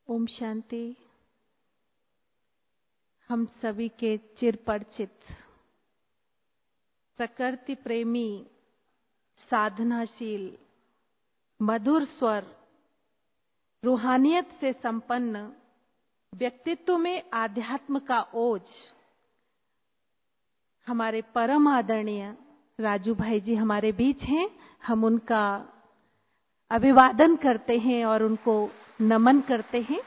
ओम शांति। हम सभी के चिरपरिचित प्रकृति प्रेमी, साधनाशील, मधुर स्वर, रूहानियत से संपन्न, व्यक्तित्व में आध्यात्म का ओज हमारे परम आदरणीय राजू भाई जी हमारे बीच हैं। हम उनका अभिवादन करते हैं और उनको नमन करते हैं।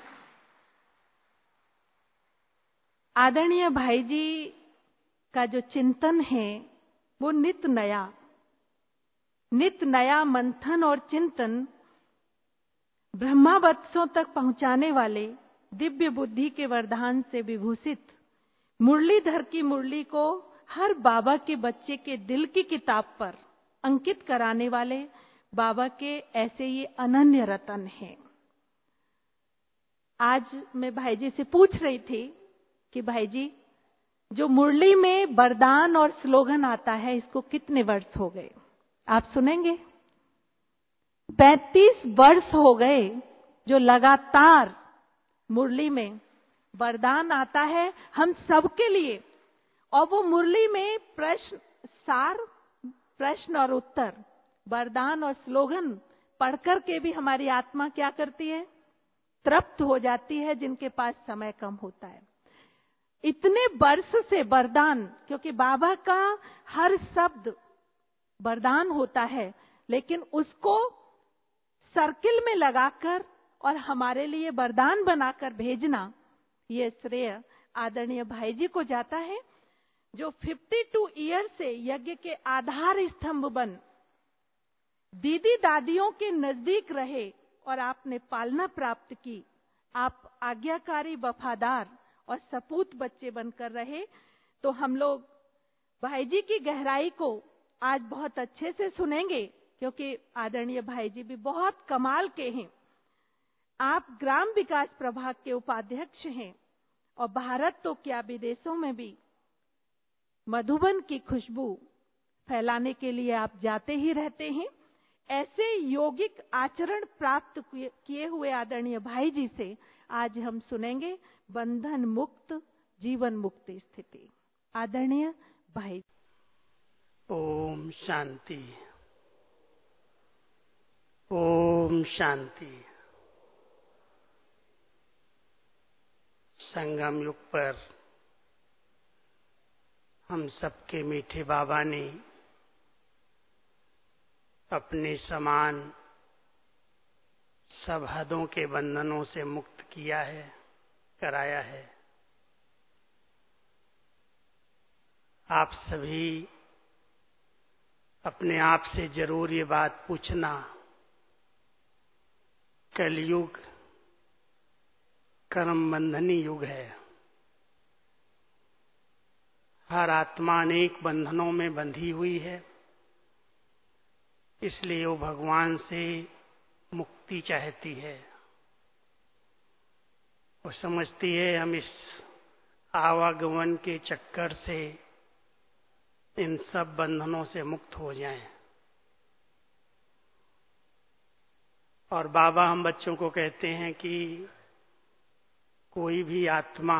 आदरणीय भाई जी का जो चिंतन है वो नित नया मंथन और चिंतन ब्रह्मावत्सों तक पहुंचाने वाले दिव्य बुद्धि के वरदान से विभूषित मुरलीधर की मुरली को हर बाबा के बच्चे के दिल की किताब पर अंकित कराने वाले बाबा के ऐसे ये अनन्य रतन हैं। आज मैं भाई जी से पूछ रही थी कि भाई जी, जो मुरली में वरदान और स्लोगन आता है इसको कितने वर्ष हो गए? आप सुनेंगे 35 वर्ष हो गए जो लगातार मुरली में वरदान आता है हम सबके लिए। और वो मुरली में प्रश्न और उत्तर, वरदान और स्लोगन पढ़कर के भी हमारी आत्मा क्या करती है? तृप्त हो जाती है, जिनके पास समय कम होता है। इतने वर्ष से वरदान, क्योंकि बाबा का हर शब्द वरदान होता है, लेकिन उसको सर्किल में लगाकर और हमारे लिए वरदान बनाकर भेजना, ये श्रेय आदरणीय भाई जी को जाता है, जो 52 ईयर से यज्ञ के आधार स्तंभ बन दीदी दादियों के नजदीक रहे और आपने पालना प्राप्त की। आप आज्ञाकारी, वफादार और सपूत बच्चे बनकर रहे। तो हम लोग भाई जी की गहराई को आज बहुत अच्छे से सुनेंगे, क्योंकि आदरणीय भाई जी भी बहुत कमाल के हैं। आप ग्राम विकास प्रभाग के उपाध्यक्ष हैं और भारत तो क्या विदेशों में भी मधुबन की खुशबू फैलाने के लिए आप जाते ही रहते हैं। ऐसे यौगिक आचरण प्राप्त किए हुए आदरणीय भाई जी से आज हम सुनेंगे बंधन मुक्त जीवन मुक्त स्थिति। आदरणीय भाई। ओम शांति, ओम शांति। संगम युग पर हम सबके मीठे बाबा ने अपने समान सब हदों के बंधनों से मुक्त किया है, कराया है। आप सभी अपने आप से जरूर ये बात पूछना, कलयुग कर्म बंधनी युग है। हर आत्मा अनेक बंधनों में बंधी हुई है, इसलिए वो भगवान से मुक्ति चाहती है। वो समझती है हम इस आवागमन के चक्कर से इन सब बंधनों से मुक्त हो जाएं। और बाबा हम बच्चों को कहते हैं कि कोई भी आत्मा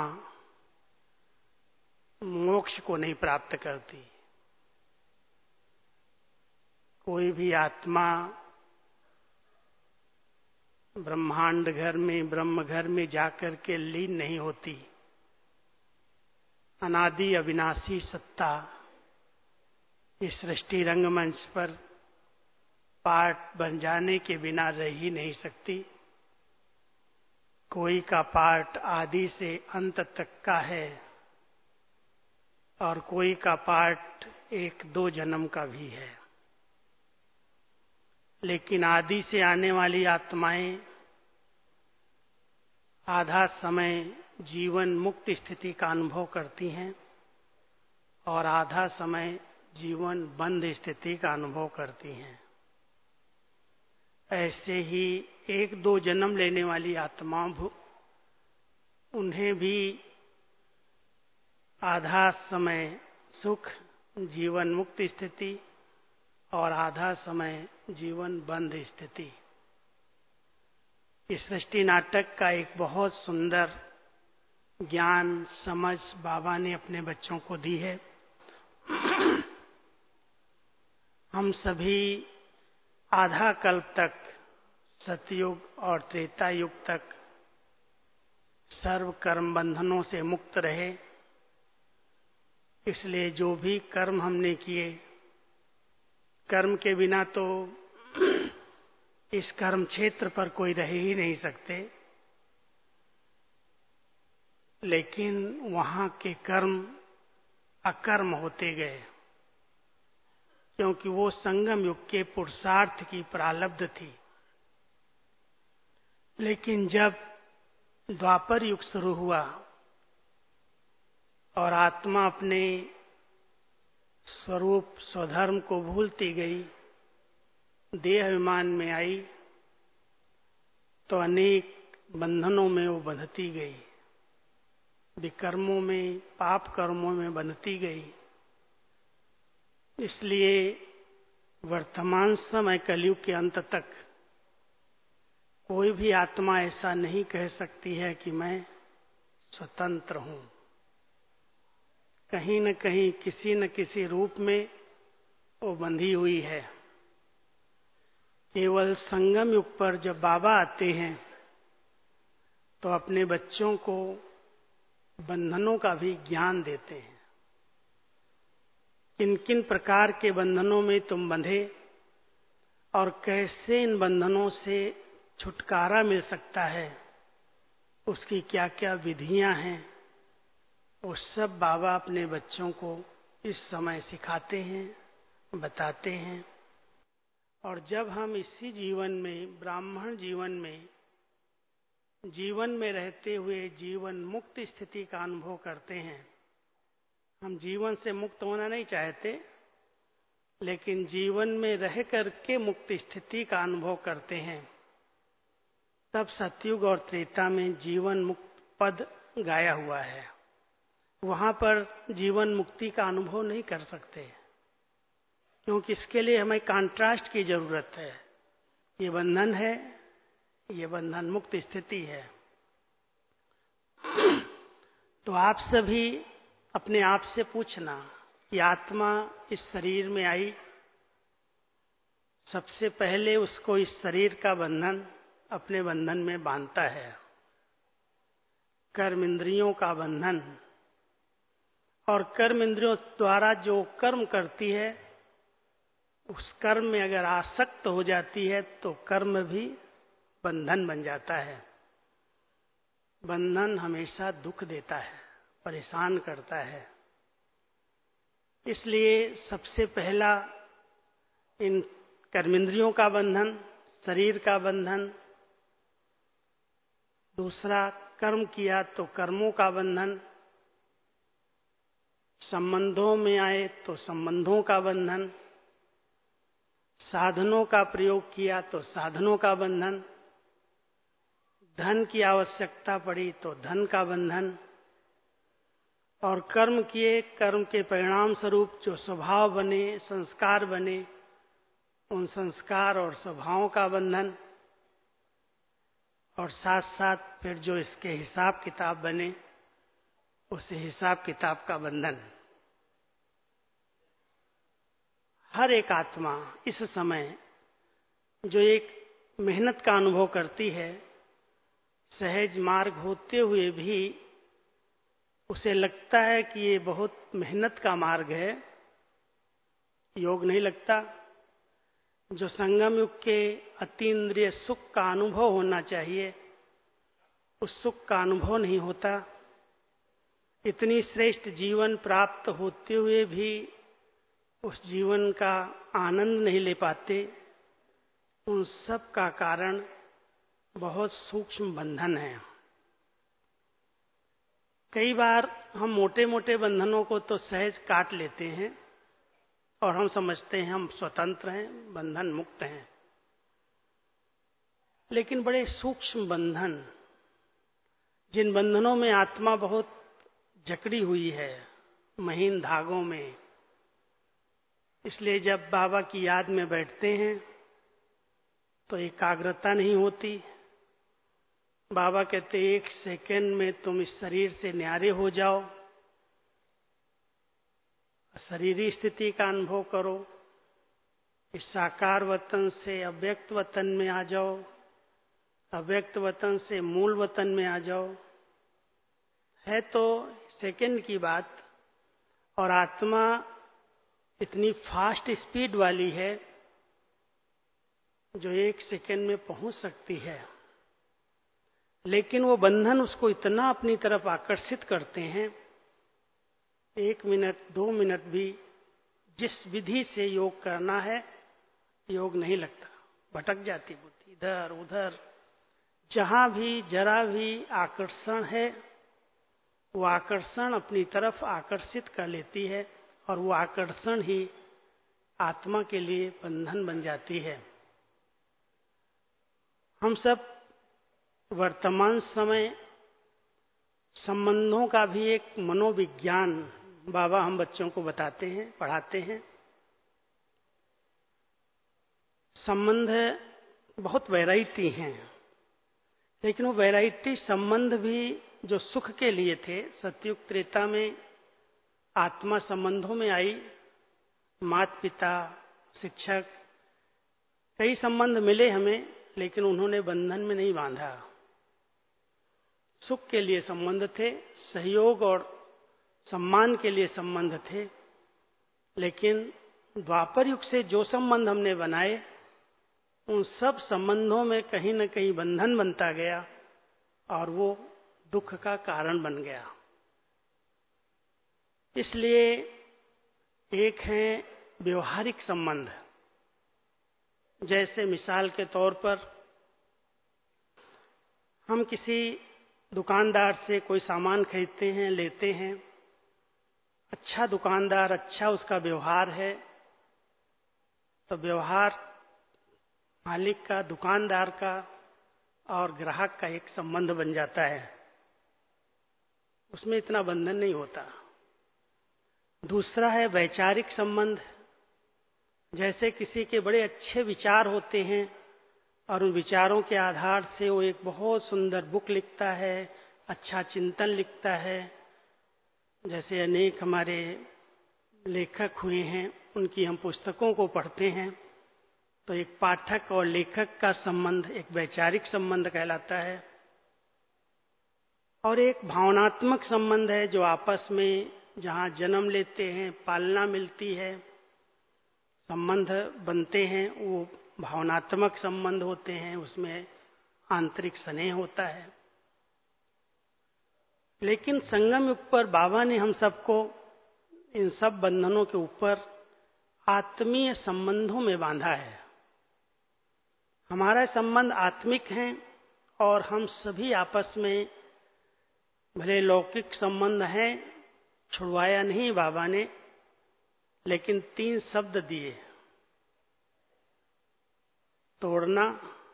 मोक्ष को नहीं प्राप्त करती, कोई भी आत्मा ब्रह्मांड घर में, ब्रह्म घर में जाकर के लीन नहीं होती। अनादि अविनाशी सत्ता इस सृष्टि रंगमंच पर पार्ट बन जाने के बिना रह ही नहीं सकती। कोई का पार्ट आदि से अंत तक का है और कोई का पार्ट 1-2 जन्म का भी है। लेकिन आदि से आने वाली आत्माएं आधा समय जीवन मुक्त स्थिति का अनुभव करती हैं और आधा समय जीवन बंध स्थिति का अनुभव करती हैं। ऐसे ही 1-2 जन्म लेने वाली आत्माओं, उन्हें भी आधा समय सुख जीवन मुक्त स्थिति और आधा समय जीवन बंध स्थिति, इस सृष्टि नाटक का एक बहुत सुंदर ज्ञान समझ बाबा ने अपने बच्चों को दी है। हम सभी आधा कल्प तक, सतयुग और त्रेता युग तक सर्व कर्म बंधनों से मुक्त रहे। इसलिए जो भी कर्म हमने किए, कर्म के बिना तो इस कर्म क्षेत्र पर कोई रह ही नहीं सकते, लेकिन वहां के कर्म अकर्म होते गए, क्योंकि वो संगम युग के पुरुषार्थ की प्रारब्ध थी। लेकिन जब द्वापर युग शुरू हुआ और आत्मा अपने स्वरूप स्वधर्म को भूलती गई, देह अभिमान में आई, तो अनेक बंधनों में वो बंधती गई, विकर्मों में, पाप कर्मों में बंधती गई। इसलिए वर्तमान समय कलयुग के अंत तक कोई भी आत्मा ऐसा नहीं कह सकती है कि मैं स्वतंत्र हूं। कहीं न कहीं, किसी न किसी रूप में वो बंधी हुई है। केवल संगम युग पर जब बाबा आते हैं तो अपने बच्चों को बंधनों का भी ज्ञान देते हैं। किन किन प्रकार के बंधनों में तुम बंधे और कैसे इन बंधनों से छुटकारा मिल सकता है, उसकी क्या क्या विधियां हैं, वो सब बाबा अपने बच्चों को इस समय सिखाते हैं, बताते हैं। और जब हम इसी जीवन में, ब्राह्मण जीवन में रहते हुए जीवन मुक्त स्थिति का अनुभव करते हैं, हम जीवन से मुक्त होना नहीं चाहते, लेकिन जीवन में रह करके मुक्त स्थिति का अनुभव करते हैं, तब सतयुग और त्रेता में जीवन मुक्त पद गाया हुआ है। वहां पर जीवन मुक्ति का अनुभव नहीं कर सकते, क्योंकि इसके लिए हमें कॉन्ट्रास्ट की जरूरत है। ये बंधन है, ये बंधन मुक्त स्थिति है। तो आप सभी अपने आप से पूछना कि आत्मा इस शरीर में आई, सबसे पहले उसको इस शरीर का बंधन अपने बंधन में बांधता है, कर्म इंद्रियों का बंधन। और कर्म इंद्रियों द्वारा जो कर्म करती है, उस कर्म में अगर आसक्त हो जाती है तो कर्म भी बंधन बन जाता है। बंधन हमेशा दुख देता है, परेशान करता है। इसलिए सबसे पहला इन कर्मेंद्रियों का बंधन, शरीर का बंधन, दूसरा कर्म किया तो कर्मों का बंधन, संबंधों में आए तो संबंधों का बंधन, साधनों का प्रयोग किया तो साधनों का बंधन, धन की आवश्यकता पड़ी तो धन का बंधन, और कर्म किए, कर्म के परिणाम स्वरूप जो स्वभाव बने, संस्कार बने, उन संस्कार और स्वभावों का बंधन, और साथ साथ फिर जो इसके हिसाब किताब बने, उस हिसाब किताब का बंधन। हर एक आत्मा इस समय जो एक मेहनत का अनुभव करती है, सहज मार्ग होते हुए भी उसे लगता है कि ये बहुत मेहनत का मार्ग है, योग नहीं लगता। जो संगम युग के अतीन्द्रिय सुख का अनुभव होना चाहिए, उस सुख का अनुभव नहीं होता। इतनी श्रेष्ठ जीवन प्राप्त होते हुए भी उस जीवन का आनंद नहीं ले पाते। उन सब का कारण बहुत सूक्ष्म बंधन है। कई बार हम मोटे मोटे बंधनों को तो सहज काट लेते हैं और हम समझते हैं हम स्वतंत्र हैं, बंधन मुक्त हैं। लेकिन बड़े सूक्ष्म बंधन, जिन बंधनों में आत्मा बहुत जकड़ी हुई है, महीन धागों में, इसलिए जब बाबा की याद में बैठते हैं तो एकाग्रता नहीं होती, बाबा कहते 1 सेकंड में तुम इस शरीर से न्यारे हो जाओ, शरीरी स्थिति का अनुभव करो, इस साकार वतन से अव्यक्त वतन में आ जाओ, अव्यक्त वतन से मूल वतन में आ जाओ। है तो सेकंड की बात, और आत्मा इतनी फास्ट स्पीड वाली है जो 1 सेकंड में पहुंच सकती है, लेकिन वो बंधन उसको इतना अपनी तरफ आकर्षित करते हैं, 1 मिनट 2 मिनट भी जिस विधि से योग करना है योग नहीं लगता, भटक जाती बुद्धि इधर उधर। जहां भी जरा भी आकर्षण है वो आकर्षण अपनी तरफ आकर्षित कर लेती है, और वो आकर्षण ही आत्मा के लिए बंधन बन जाती है। हम सब वर्तमान समय संबंधों का भी एक मनोविज्ञान बाबा हम बच्चों को बताते हैं, पढ़ाते हैं। संबंध बहुत वैरायटी हैं, लेकिन वो वैरायटी संबंध भी जो सुख के लिए थे, सतयुग त्रेता में आत्मा संबंधों में आई, माता पिता शिक्षक कई संबंध मिले हमें, लेकिन उन्होंने बंधन में नहीं बांधा। सुख के लिए संबंध थे, सहयोग और सम्मान के लिए संबंध थे, लेकिन द्वापर युग से जो संबंध हमने बनाए उन सब संबंधों में कहीं न कहीं बंधन बनता गया और वो दुख का कारण बन गया। इसलिए एक है व्यवहारिक संबंध, जैसे मिसाल के तौर पर हम किसी दुकानदार से कोई सामान खरीदते हैं, लेते हैं, अच्छा दुकानदार, अच्छा उसका व्यवहार है, तो व्यवहार मालिक का, दुकानदार का और ग्राहक का एक संबंध बन जाता है, उसमें इतना बंधन नहीं होता। दूसरा है वैचारिक संबंध, जैसे किसी के बड़े अच्छे विचार होते हैं और उन विचारों के आधार से वो एक बहुत सुंदर बुक लिखता है, अच्छा चिंतन लिखता है। जैसे अनेक हमारे लेखक हुए हैं, उनकी हम पुस्तकों को पढ़ते हैं, तो एक पाठक और लेखक का संबंध एक वैचारिक संबंध कहलाता है। और एक भावनात्मक संबंध है जो आपस में जहाँ जन्म लेते हैं, पालना मिलती है, संबंध बनते हैं, वो भावनात्मक संबंध होते हैं, उसमें आंतरिक स्नेह होता है। लेकिन संगम युग पर बाबा ने हम सबको इन सब बंधनों के ऊपर आत्मीय संबंधों में बांधा है। हमारा संबंध आत्मिक है और हम सभी आपस में भले लौकिक संबंध है, छुड़वाया नहीं बाबा ने, लेकिन 3 शब्द दिए, तोड़ना,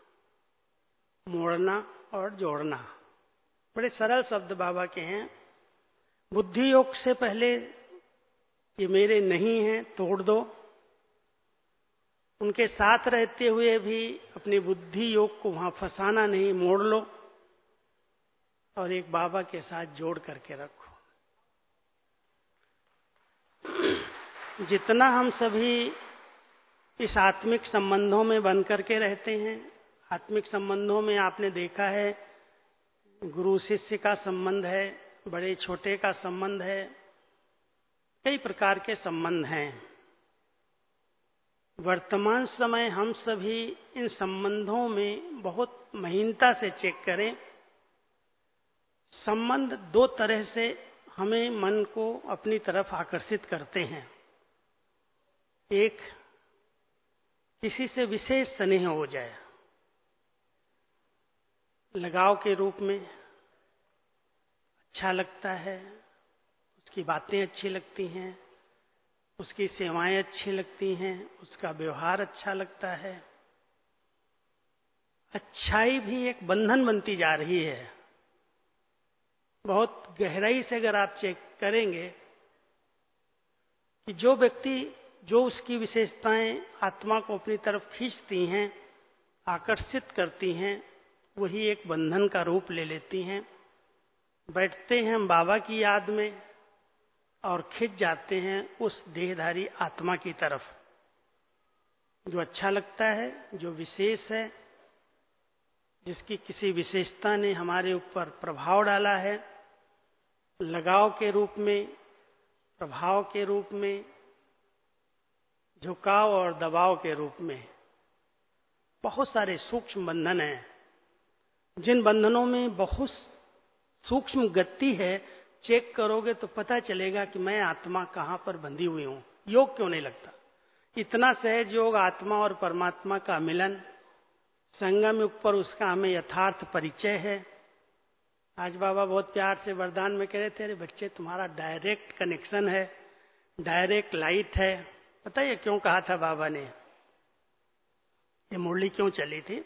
मोड़ना और जोड़ना। बड़े सरल शब्द बाबा के हैं। बुद्धि योग से पहले ये मेरे नहीं हैं, तोड़ दो। उनके साथ रहते हुए भी अपनी बुद्धि योग को वहां फंसाना नहीं, मोड़ लो और एक बाबा के साथ जोड़ करके रखो। जितना हम सभी इस आत्मिक संबंधों में बन करके रहते हैं, आत्मिक संबंधों में आपने देखा है गुरु शिष्य का संबंध है, बड़े छोटे का संबंध है, कई प्रकार के संबंध हैं। वर्तमान समय हम सभी इन संबंधों में बहुत महीनता से चेक करें। संबंध 2 तरह से हमें मन को अपनी तरफ आकर्षित करते हैं। एक, किसी से विशेष स्नेह हो जाए, लगाव के रूप में, अच्छा लगता है, उसकी बातें अच्छी लगती हैं, उसकी सेवाएं अच्छी लगती हैं, उसका व्यवहार अच्छा लगता है। अच्छाई भी एक बंधन बनती जा रही है। बहुत गहराई से अगर आप चेक करेंगे कि जो व्यक्ति, जो उसकी विशेषताएं आत्मा को अपनी तरफ खींचती हैं, आकर्षित करती हैं, वही एक बंधन का रूप ले लेती हैं। बैठते हैं हम बाबा की याद में और खिंच जाते हैं उस देहधारी आत्मा की तरफ, जो अच्छा लगता है, जो विशेष है, जिसकी किसी विशेषता ने हमारे ऊपर प्रभाव डाला है, लगाव के रूप में, प्रभाव के रूप में, झुकाव और दबाव के रूप में। बहुत सारे सूक्ष्म बंधन हैं, जिन बंधनों में बहुत सूक्ष्म गति है। चेक करोगे तो पता चलेगा कि मैं आत्मा कहां पर बंधी हुई हूं, योग क्यों नहीं लगता। इतना सहज योग, आत्मा और परमात्मा का मिलन, संगम युग पर उसका हमें यथार्थ परिचय है। आज बाबा बहुत प्यार से वरदान में कह रहे थे, अरे बच्चे तुम्हारा डायरेक्ट कनेक्शन है, डायरेक्ट लाइट है। पता है क्यों कहा था बाबा ने? ये मुरली क्यों चली थी?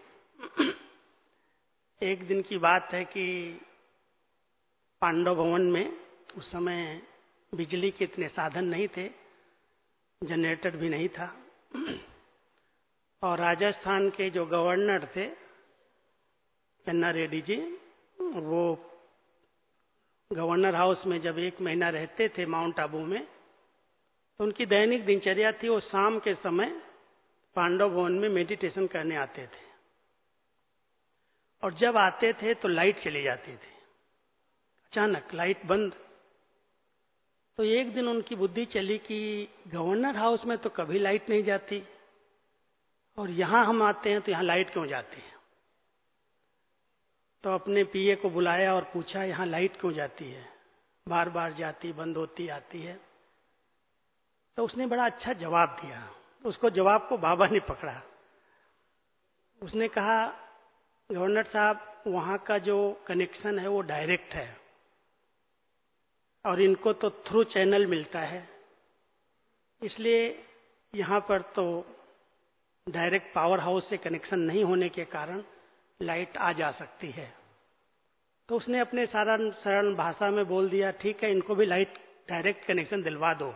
एक दिन की बात है कि पांडव भवन में उस समय बिजली के इतने साधन नहीं थे, जनरेटर भी नहीं था, और राजस्थान के जो गवर्नर थे पन्ना रेड्डी जी, वो गवर्नर हाउस में जब 1 महीना रहते थे माउंट आबू में, तो उनकी दैनिक दिनचर्या थी, वो शाम के समय पांडव भवन में मेडिटेशन करने आते थे, और जब आते थे तो लाइट चली जाती थी, अचानक लाइट बंद। तो एक दिन उनकी बुद्धि चली कि गवर्नर हाउस में तो कभी लाइट नहीं जाती, और यहां हम आते हैं तो यहां लाइट क्यों जाती है। तो अपने पीए को बुलाया और पूछा, यहां लाइट क्यों जाती है, बार बार जाती, बंद होती, आती है। तो उसने बड़ा अच्छा जवाब दिया। उसको जवाब को बाबा ने पकड़ा। उसने कहा, गवर्नर साहब, वहां का जो कनेक्शन है वो डायरेक्ट है, और इनको तो थ्रू चैनल मिलता है, इसलिए यहां पर तो डायरेक्ट पावर हाउस से कनेक्शन नहीं होने के कारण लाइट आ जा सकती है। तो उसने अपने सरल भाषा में बोल दिया, ठीक है, इनको भी लाइट डायरेक्ट कनेक्शन दिलवा दो।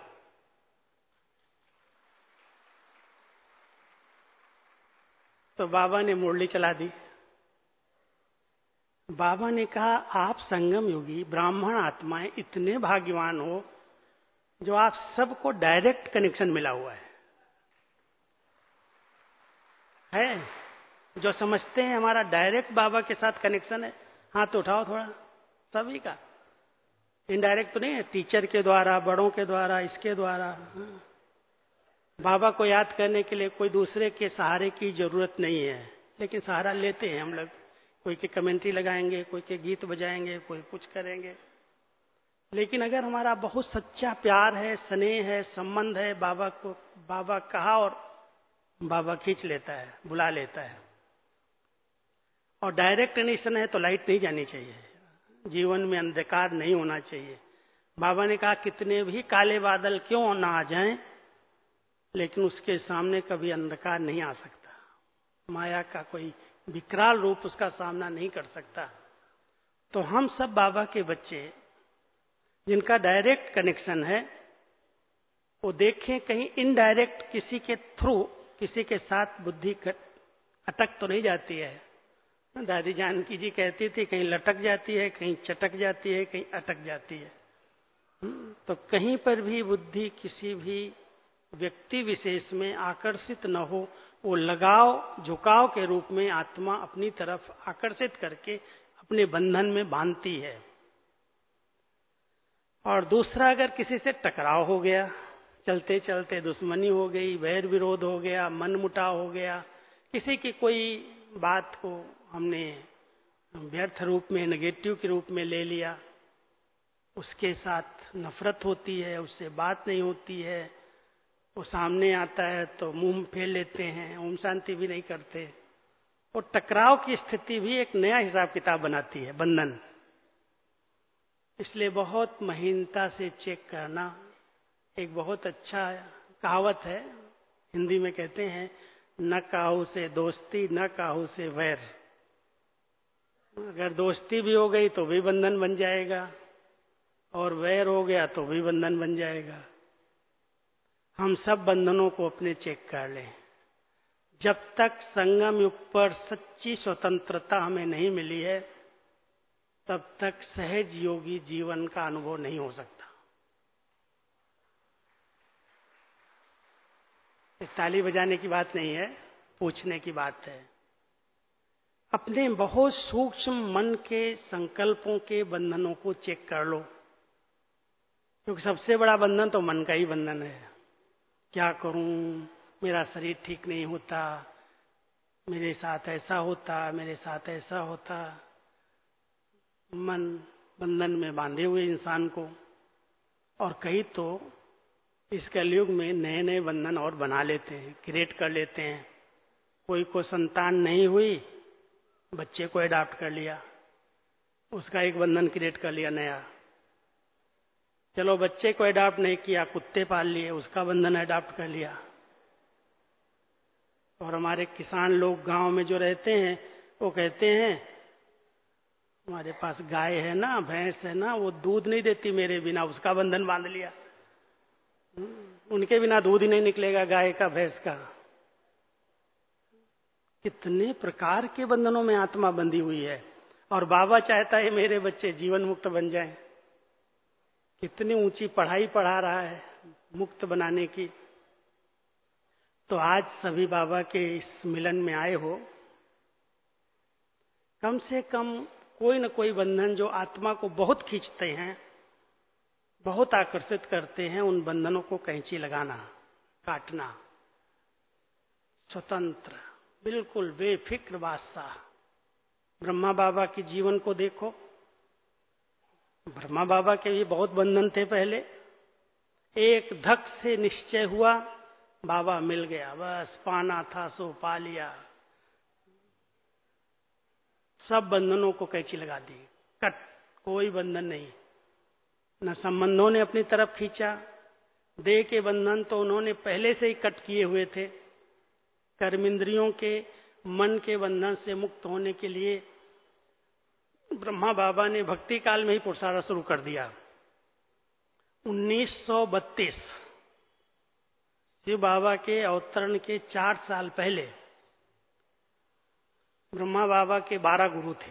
तो बाबा ने मुरली चला दी। बाबा ने कहा, आप संगम योगी ब्राह्मण आत्माएं इतने भाग्यवान हो जो आप सबको डायरेक्ट कनेक्शन मिला हुआ है। जो समझते हैं हमारा डायरेक्ट बाबा के साथ कनेक्शन है, हाथ उठाओ थोड़ा, सभी का। इनडायरेक्ट तो नहीं है, टीचर के द्वारा, बड़ों के द्वारा, इसके द्वारा। बाबा को याद करने के लिए कोई दूसरे के सहारे की जरूरत नहीं है, लेकिन सहारा लेते हैं हम लोग। कोई के कमेंट्री लगाएंगे, कोई के गीत बजाएंगे, कोई कुछ करेंगे। लेकिन अगर हमारा बहुत सच्चा प्यार है, स्नेह है, संबंध है, बाबा को बाबा कहा और बाबा खींच लेता है, बुला लेता है। और डायरेक्ट कनेक्शन है तो लाइट नहीं जानी चाहिए, जीवन में अंधकार नहीं होना चाहिए। बाबा ने कहा, कितने भी काले बादल क्यों ना आ जाएं, लेकिन उसके सामने कभी अंधकार नहीं आ सकता। माया का कोई विकराल रूप उसका सामना नहीं कर सकता। तो हम सब बाबा के बच्चे जिनका डायरेक्ट कनेक्शन है, वो देखें कहीं इनडायरेक्ट किसी के थ्रू, किसी के साथ बुद्धि अटक तो नहीं जाती है। दादी जानकी जी कहती थी, कहीं लटक जाती है, कहीं चटक जाती है, कहीं अटक जाती है। तो कहीं पर भी बुद्धि किसी भी व्यक्ति विशेष में आकर्षित न हो, वो लगाव झुकाव के रूप में आत्मा अपनी तरफ आकर्षित करके अपने बंधन में बांधती है। और दूसरा, अगर किसी से टकराव हो गया, चलते चलते दुश्मनी हो गई, वैर विरोध हो गया, मन मुटाव हो गया, किसी की कोई बात को हमने व्यर्थ रूप में, नेगेटिव के रूप में ले लिया, उसके साथ नफरत होती है, उससे बात नहीं होती है, वो सामने आता है तो मुंह फेर लेते हैं, ओम शांति भी नहीं करते। और टकराव की स्थिति भी एक नया हिसाब किताब बनाती है, बंधन। इसलिए बहुत महीनता से चेक करना। एक बहुत अच्छा कहावत है, हिंदी में कहते हैं, न काहू से दोस्ती, न काहू से वैर। अगर दोस्ती भी हो गई तो भी बंधन बन जाएगा, और वैर हो गया तो भी बंधन बन जाएगा। हम सब बंधनों को अपने चेक कर लें। जब तक संगम युग पर सच्ची स्वतंत्रता हमें नहीं मिली है, तब तक सहज योगी जीवन का अनुभव नहीं हो सकता। ताली बजाने की बात नहीं है, पूछने की बात है। अपने बहुत सूक्ष्म मन के संकल्पों के बंधनों को चेक कर लो, क्योंकि सबसे बड़ा बंधन तो मन का ही बंधन है। क्या करूं, मेरा शरीर ठीक नहीं होता, मेरे साथ ऐसा होता, मेरे साथ ऐसा होता। मन बंधन में बांधे हुए इंसान को, और कई तो इस कलयुग में नए नए बंधन और बना लेते हैं, क्रिएट कर लेते हैं। कोई को संतान नहीं हुई, बच्चे को अडॉप्ट कर लिया, उसका एक बंधन क्रिएट कर लिया नया। चलो बच्चे को अडॉप्ट नहीं किया, कुत्ते पाल लिए, उसका बंधन अडॉप्ट कर लिया। और हमारे किसान लोग गांव में जो रहते हैं, वो कहते हैं हमारे पास गाय है ना, भैंस है ना, वो दूध नहीं देती मेरे बिना, उसका बंधन बांध लिया। उनके बिना दूध ही नहीं निकलेगा गाय का, भैंस का। कितने प्रकार के बंधनों में आत्मा बंधी हुई है, और बाबा चाहता है मेरे बच्चे जीवन मुक्त बन जाएं। कितनी ऊंची पढ़ाई पढ़ा रहा है मुक्त बनाने की। तो आज सभी बाबा के इस मिलन में आए हो, कम से कम कोई न कोई बंधन जो आत्मा को बहुत खींचते हैं, बहुत आकर्षित करते हैं, उन बंधनों को कैंची लगाना, काटना। स्वतंत्र, बिल्कुल बेफिक्र बादशाह। ब्रह्मा बाबा के जीवन को देखो, ब्रह्मा बाबा के भी बहुत बंधन थे पहले। एक धक से निश्चय हुआ, बाबा मिल गया, बस पाना था सो पा लिया। सब बंधनों को कैंची लगा दी, कट, कोई बंधन नहीं। न संबंधों ने अपनी तरफ खींचा, देह के बंधन तो उन्होंने पहले से ही कट किए हुए थे। कर्मेंद्रियों के, मन के बंधन से मुक्त होने के लिए ब्रह्मा बाबा ने भक्ति काल में ही पुरुषार्थ शुरू कर दिया। 1932 शिव बाबा के अवतरण के 4 साल पहले ब्रह्मा बाबा के 12 गुरु थे,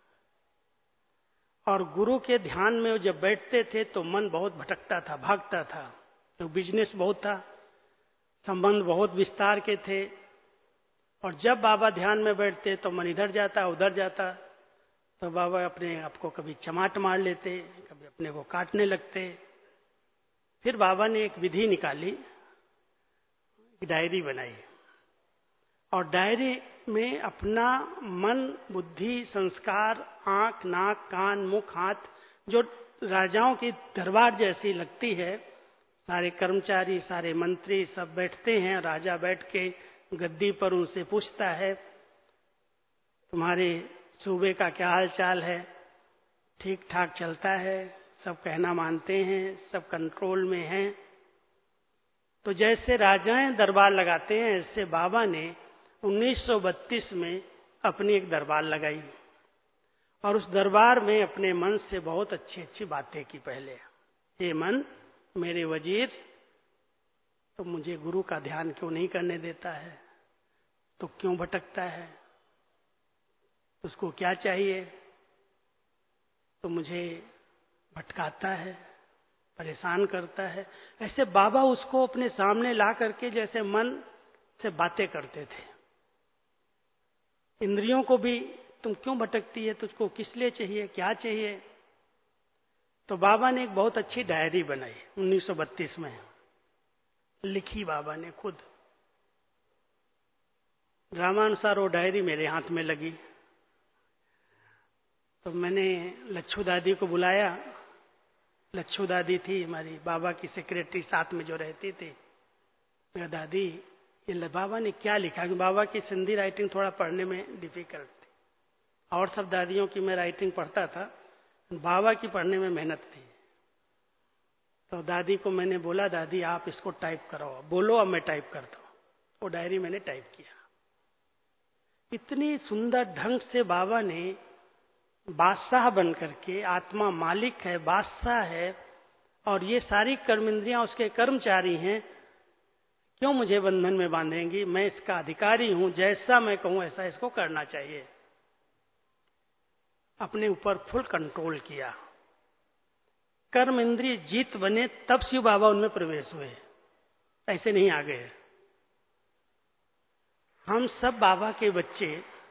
और गुरु के ध्यान में जब बैठते थे तो मन बहुत भटकता था, भागता था। तो बिजनेस बहुत था, संबंध बहुत विस्तार के थे, और जब बाबा ध्यान में बैठते तो मन इधर जाता उधर जाता। तो बाबा अपने आप को कभी चमाट मार लेते, कभी अपने को काटने लगते। फिर बाबा ने एक विधि निकाली, एक डायरी बनाई, और डायरी में अपना मन, बुद्धि, संस्कार, आंख, नाक, कान, मुख, हाथ, जो राजाओं की दरबार जैसी लगती है, सारे कर्मचारी, सारे मंत्री सब बैठते हैं। राजा बैठ के गद्दी पर उनसे पूछता है, तुम्हारे सूबे का क्या हाल चाल है? ठीक ठाक चलता है? सब कहना मानते हैं? सब कंट्रोल में हैं? तो जैसे राजाएं दरबार लगाते हैं, ऐसे बाबा ने 1932 में अपनी एक दरबार लगाई, और उस दरबार में अपने मन से बहुत अच्छी अच्छी बातें की। पहले, हे मन, मेरे वजीर, तो मुझे गुरु का ध्यान क्यों नहीं करने देता है? तो क्यों भटकता है? उसको क्या चाहिए? तो मुझे भटकाता है, परेशान करता है। ऐसे बाबा उसको अपने सामने ला करके जैसे मन से बातें करते थे। इंद्रियों को भी, तुम क्यों भटकती है? तुझको किस लिए चाहिए? क्या चाहिए? तो बाबा ने एक बहुत अच्छी डायरी बनाई 1932 में, लिखी बाबा ने खुद। ड्रामानुसार वो डायरी मेरे हाथ में लगी, तो मैंने लच्छू दादी को बुलाया। लच्छू दादी थी हमारी बाबा की सेक्रेटरी, साथ में जो रहती थी। मेरा दादी, ये बाबा ने क्या लिखा? कि बाबा की सिंधी राइटिंग थोड़ा पढ़ने में डिफिकल्ट थी, और सब दादियों की मैं राइटिंग पढ़ता था, बाबा की पढ़ने में मेहनत थी। तो दादी को मैंने बोला, दादी आप इसको टाइप कराओ। बोलो, अब मैं टाइप करता हूँ। वो डायरी मैंने टाइप किया। इतनी सुंदर ढंग से बाबा ने बादशाह बन करके, आत्मा मालिक है, बादशाह है, और ये सारी कर्मेंद्रियां उसके कर्मचारी हैं, क्यों मुझे बंधन में बांधेंगी? मैं इसका अधिकारी हूं, जैसा मैं कहूं ऐसा इसको करना चाहिए। अपने ऊपर फुल कंट्रोल किया। कर्म इंद्रिय जीत बने तब शिव बाबा उनमें प्रवेश हुए, ऐसे नहीं आ गए। हम सब बाबा के बच्चे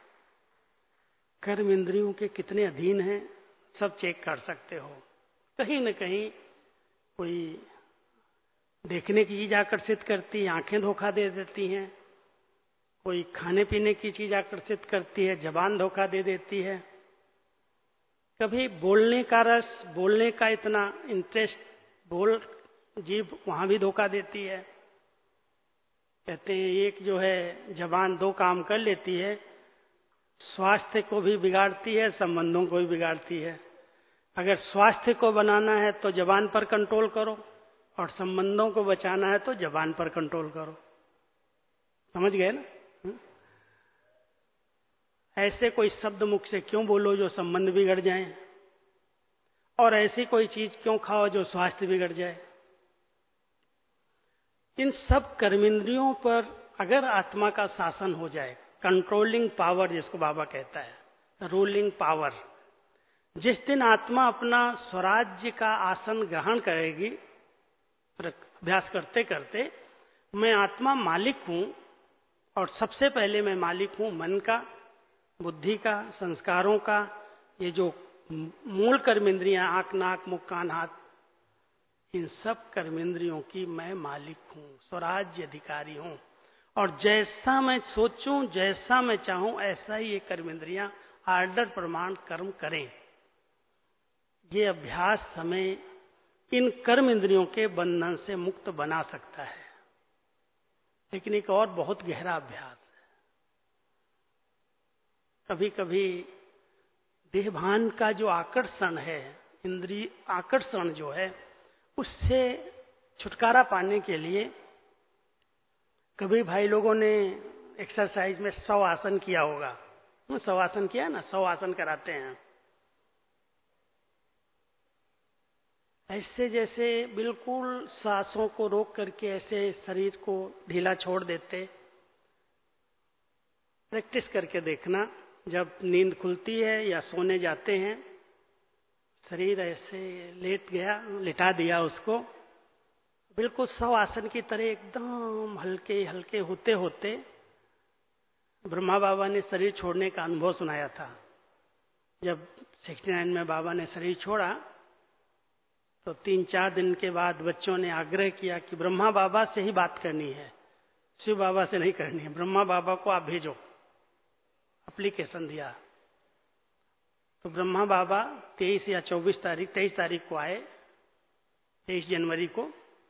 कर्म इंद्रियों के कितने अधीन हैं सब चेक कर सकते हो। कहीं न कहीं कोई देखने की चीज आकर्षित करती है, आंखें धोखा दे देती हैं। कोई खाने पीने की चीज आकर्षित करती है, जबान धोखा दे देती है। कभी बोलने का रस, बोलने का इतना इंटरेस्ट, जीभ वहां भी धोखा देती है। कहते हैं एक जो है जबान दो काम कर लेती है, स्वास्थ्य को भी बिगाड़ती है, संबंधों को भी बिगाड़ती है। अगर स्वास्थ्य को बनाना है तो जबान पर कंट्रोल करो, और संबंधों को बचाना है तो जबान पर कंट्रोल करो। समझ गए ना? ऐसे कोई शब्द मुख से क्यों बोलो जो संबंध बिगड़ जाए, और ऐसी कोई चीज क्यों खाओ जो स्वास्थ्य बिगड़ जाए। इन सब कर्मेंद्रियों पर अगर आत्मा का शासन हो जाए, कंट्रोलिंग पावर जिसको बाबा कहता है, रूलिंग पावर, जिस दिन आत्मा अपना स्वराज्य का आसन ग्रहण करेगी, अभ्यास करते करते मैं आत्मा मालिक हूं, और सबसे पहले मैं मालिक हूं मन का, बुद्धि का, संस्कारों का। ये जो मूल कर्मेंद्रियां, आंख नाक मुख कान हाथ, इन सब कर्मेंद्रियों की मैं मालिक हूं, स्वराज्य अधिकारी हूं, और जैसा मैं सोचूं, जैसा मैं चाहूं, ऐसा ही ये कर्मेंद्रियां आर्डर प्रमाण कर्म करें। ये अभ्यास हमें इन कर्म इंद्रियों के बंधन से मुक्त बना सकता है। लेकिन एक और बहुत गहरा अभ्यास है। कभी कभी देहभान का जो आकर्षण है, इंद्रिय आकर्षण जो है, उससे छुटकारा पाने के लिए कभी भाई लोगों ने एक्सरसाइज में 100 आसन किया होगा। 100 आसन किया ना, 100 आसन कराते हैं। ऐसे जैसे बिल्कुल सांसों को रोक करके ऐसे शरीर को ढीला छोड़ देते। प्रैक्टिस करके देखना, जब नींद खुलती है या सोने जाते हैं, शरीर ऐसे लेट गया, लिटा दिया उसको, बिल्कुल 100 आसन की तरह एकदम हल्के हल्के होते होते ब्रह्मा बाबा ने शरीर छोड़ने का अनुभव सुनाया था। जब 69 में बाबा ने शरीर छोड़ा तो 3-4 दिन के बाद बच्चों ने आग्रह किया कि ब्रह्मा बाबा से ही बात करनी है, शिव बाबा से नहीं करनी है, ब्रह्मा बाबा को आप भेजो। एप्लीकेशन दिया तो ब्रह्मा बाबा 23 या 23 तारीख को आए, 23 जनवरी को,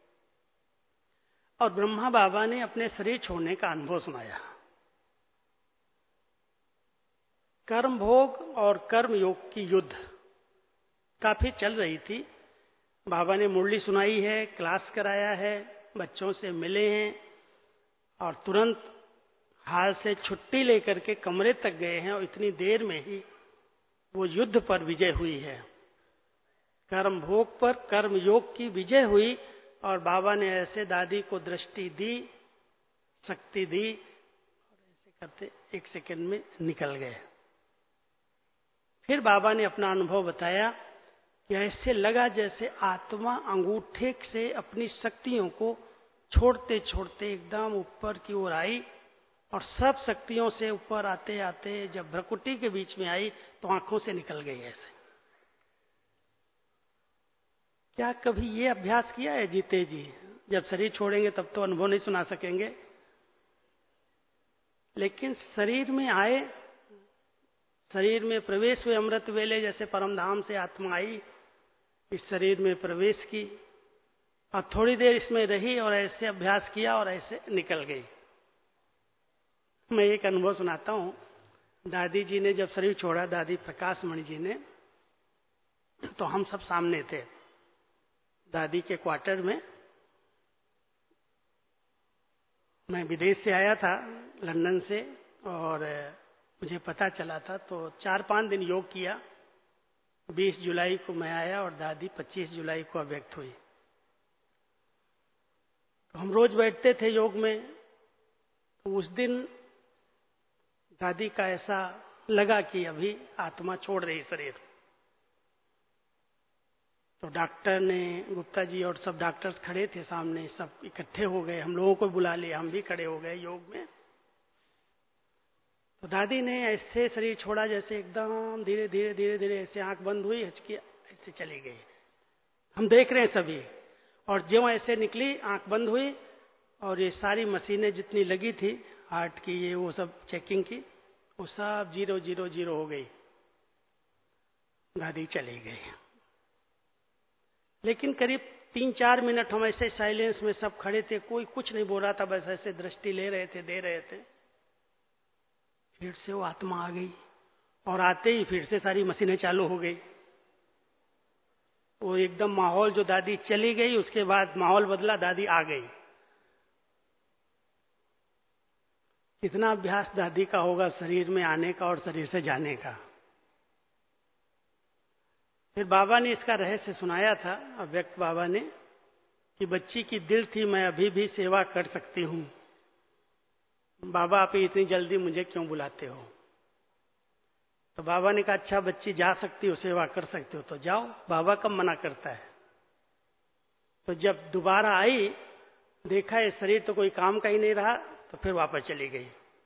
और ब्रह्मा बाबा ने अपने शरीर छोड़ने का अनुभव सुनाया। कर्म भोग और कर्म योग की युद्ध काफी चल रही थी। बाबा ने मुरली सुनाई है, क्लास कराया है, बच्चों से मिले हैं, और तुरंत हाल से छुट्टी लेकर के कमरे तक गए हैं, और इतनी देर में ही वो युद्ध पर विजय हुई है। कर्म भोग पर कर्म योग की विजय हुई, और बाबा ने ऐसे दादी को दृष्टि दी, शक्ति दी, और ऐसे करते 1 सेकंड में निकल गए। फिर बाबा ने अपना अनुभव बताया कि ऐसे लगा जैसे आत्मा अंगूठे से अपनी शक्तियों को छोड़ते छोड़ते एकदम ऊपर की ओर आई, और सब शक्तियों से ऊपर आते आते जब भ्रकुटी के बीच में आई तो आंखों से निकल गई ऐसे। क्या कभी ये अभ्यास किया है जीते जी? जब शरीर छोड़ेंगे तब तो अनुभव नहीं सुना सकेंगे, लेकिन शरीर में आए, शरीर में प्रवेश हुए, अमृत वेले जैसे परमधाम से आत्मा आई, इस शरीर में प्रवेश की, और थोड़ी देर इसमें रही, और ऐसे अभ्यास किया, और ऐसे निकल गई। मैं एक अनुभव सुनाता हूं। दादी जी ने जब शरीर छोड़ा, दादी प्रकाश मणि जी ने, तो हम सब सामने थे दादी के क्वार्टर में। मैं विदेश से आया था, लंदन से, और मुझे पता चला था, तो 4-5 दिन योग किया। 20 जुलाई को मैं आया और दादी 25 जुलाई को अव्यक्त हुई। तो हम रोज बैठते थे योग में। तो उस दिन दादी का ऐसा लगा कि अभी आत्मा छोड़ रही शरीर। तो डॉक्टर ने, गुप्ता जी और सब डॉक्टर्स खड़े थे सामने, सब इकट्ठे हो गए, हम लोगों को बुला लिया, हम भी खड़े हो गए योग में। तो दादी ने ऐसे शरीर छोड़ा जैसे एकदम धीरे धीरे धीरे धीरे ऐसे आंख बंद हुई, हचकी ऐसे चली गई। हम देख रहे हैं सभी, और ज्यों ऐसे निकली आंख बंद हुई और ये सारी मशीनें जितनी लगी थी हार्ट की, ये वो सब चेकिंग की, वो सब 0-0-0 हो गई। दादी चली गई। लेकिन करीब 3-4 मिनट हम ऐसे साइलेंस में सब खड़े थे, कोई कुछ नहीं बोल रहा था, बस ऐसे दृष्टि ले रहे थे, दे रहे थे। फिर से वो आत्मा आ गई और आते ही फिर से सारी मशीनें चालू हो गई। वो एकदम माहौल, जो दादी चली गई उसके बाद माहौल बदला, दादी आ गई। कितना अभ्यास दादी का होगा शरीर में आने का और शरीर से जाने का। फिर बाबा ने इसका रहस्य सुनाया था, अव्यक्त बाबा ने, कि बच्ची की दिल थी, मैं अभी भी सेवा कर सकती हूं। बाबा आप इतनी जल्दी मुझे क्यों बुलाते हो? तो बाबा ने कहा अच्छा बच्ची जा सकती हो, सेवा कर सकती हो तो जाओ, बाबा कब मना करता है। तो जब दोबारा आई, देखा ये शरीर तो कोई काम का ही नहीं रहा, तो फिर वापस चली गई।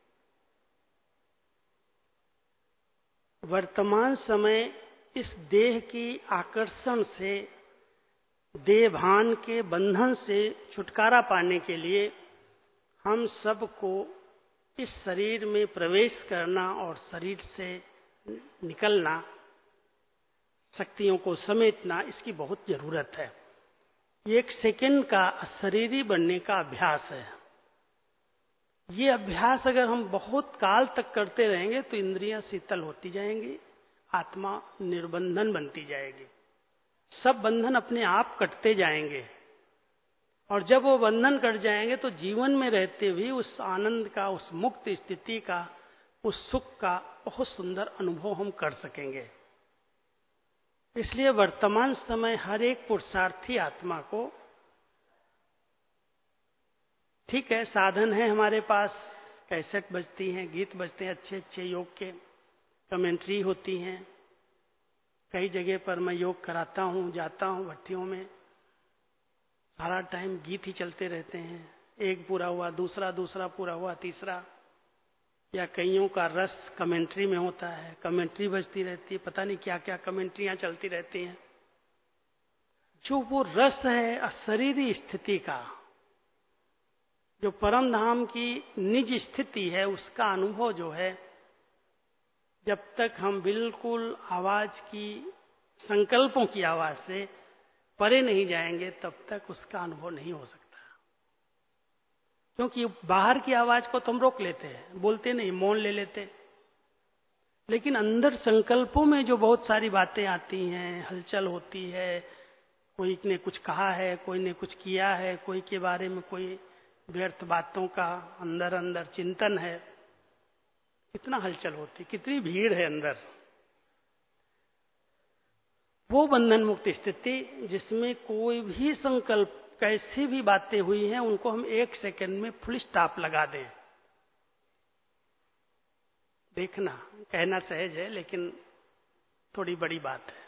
वर्तमान समय इस देह की आकर्षण से, देहभान के बंधन से छुटकारा पाने के लिए हम सबको इस शरीर में प्रवेश करना और शरीर से निकलना, शक्तियों को समेटना, इसकी बहुत जरूरत है। ये 1 सेकंड का शरीरी बनने का अभ्यास है। ये अभ्यास अगर हम बहुत काल तक करते रहेंगे तो इंद्रियां शीतल होती जाएंगी, आत्मा निर्बंधन बनती जाएगी, सब बंधन अपने आप कटते जाएंगे। और जब वो बंधन कट जाएंगे तो जीवन में रहते हुए उस आनंद का, उस मुक्त स्थिति का, उस सुख का बहुत सुंदर अनुभव हम कर सकेंगे। इसलिए वर्तमान समय हर एक पुरुषार्थी आत्मा को, ठीक है साधन है हमारे पास, कैसेट बजती हैं, गीत बजते हैं, अच्छे अच्छे योग के कमेंट्री होती हैं, कई जगह पर मैं योग कराता हूँ, जाता हूँ भट्टियों में, सारा टाइम गीत ही चलते रहते हैं, एक पूरा हुआ दूसरा, दूसरा पूरा हुआ तीसरा, या कईयों का रस कमेंट्री में होता है, कमेंट्री बजती रहती है, पता नहीं क्या क्या कमेंट्रियां चलती रहती हैं। जो वो रस है अशरीरी स्थिति का, जो परम धाम की निज स्थिति है, उसका अनुभव जो है, जब तक हम बिल्कुल आवाज की, संकल्पों की आवाज से परे नहीं जाएंगे तब तक उसका अनुभव नहीं हो सकता। क्योंकि बाहर की आवाज को तो हम रोक लेते हैं, बोलते नहीं, मौन ले लेते, लेकिन अंदर संकल्पों में जो बहुत सारी बातें आती हैं, हलचल होती है, कोई ने कुछ कहा है, कोई ने कुछ किया है, कोई के बारे में कोई व्यर्थ बातों का अंदर अंदर चिंतन है, कितना हलचल होती, कितनी भीड़ है अंदर। वो बंधन मुक्त स्थिति जिसमें कोई भी संकल्प, कैसी भी बातें हुई हैं, उनको हम 1 सेकंड में फुल स्टॉप लगा दें। देखना, कहना सहज है लेकिन थोड़ी बड़ी बात है।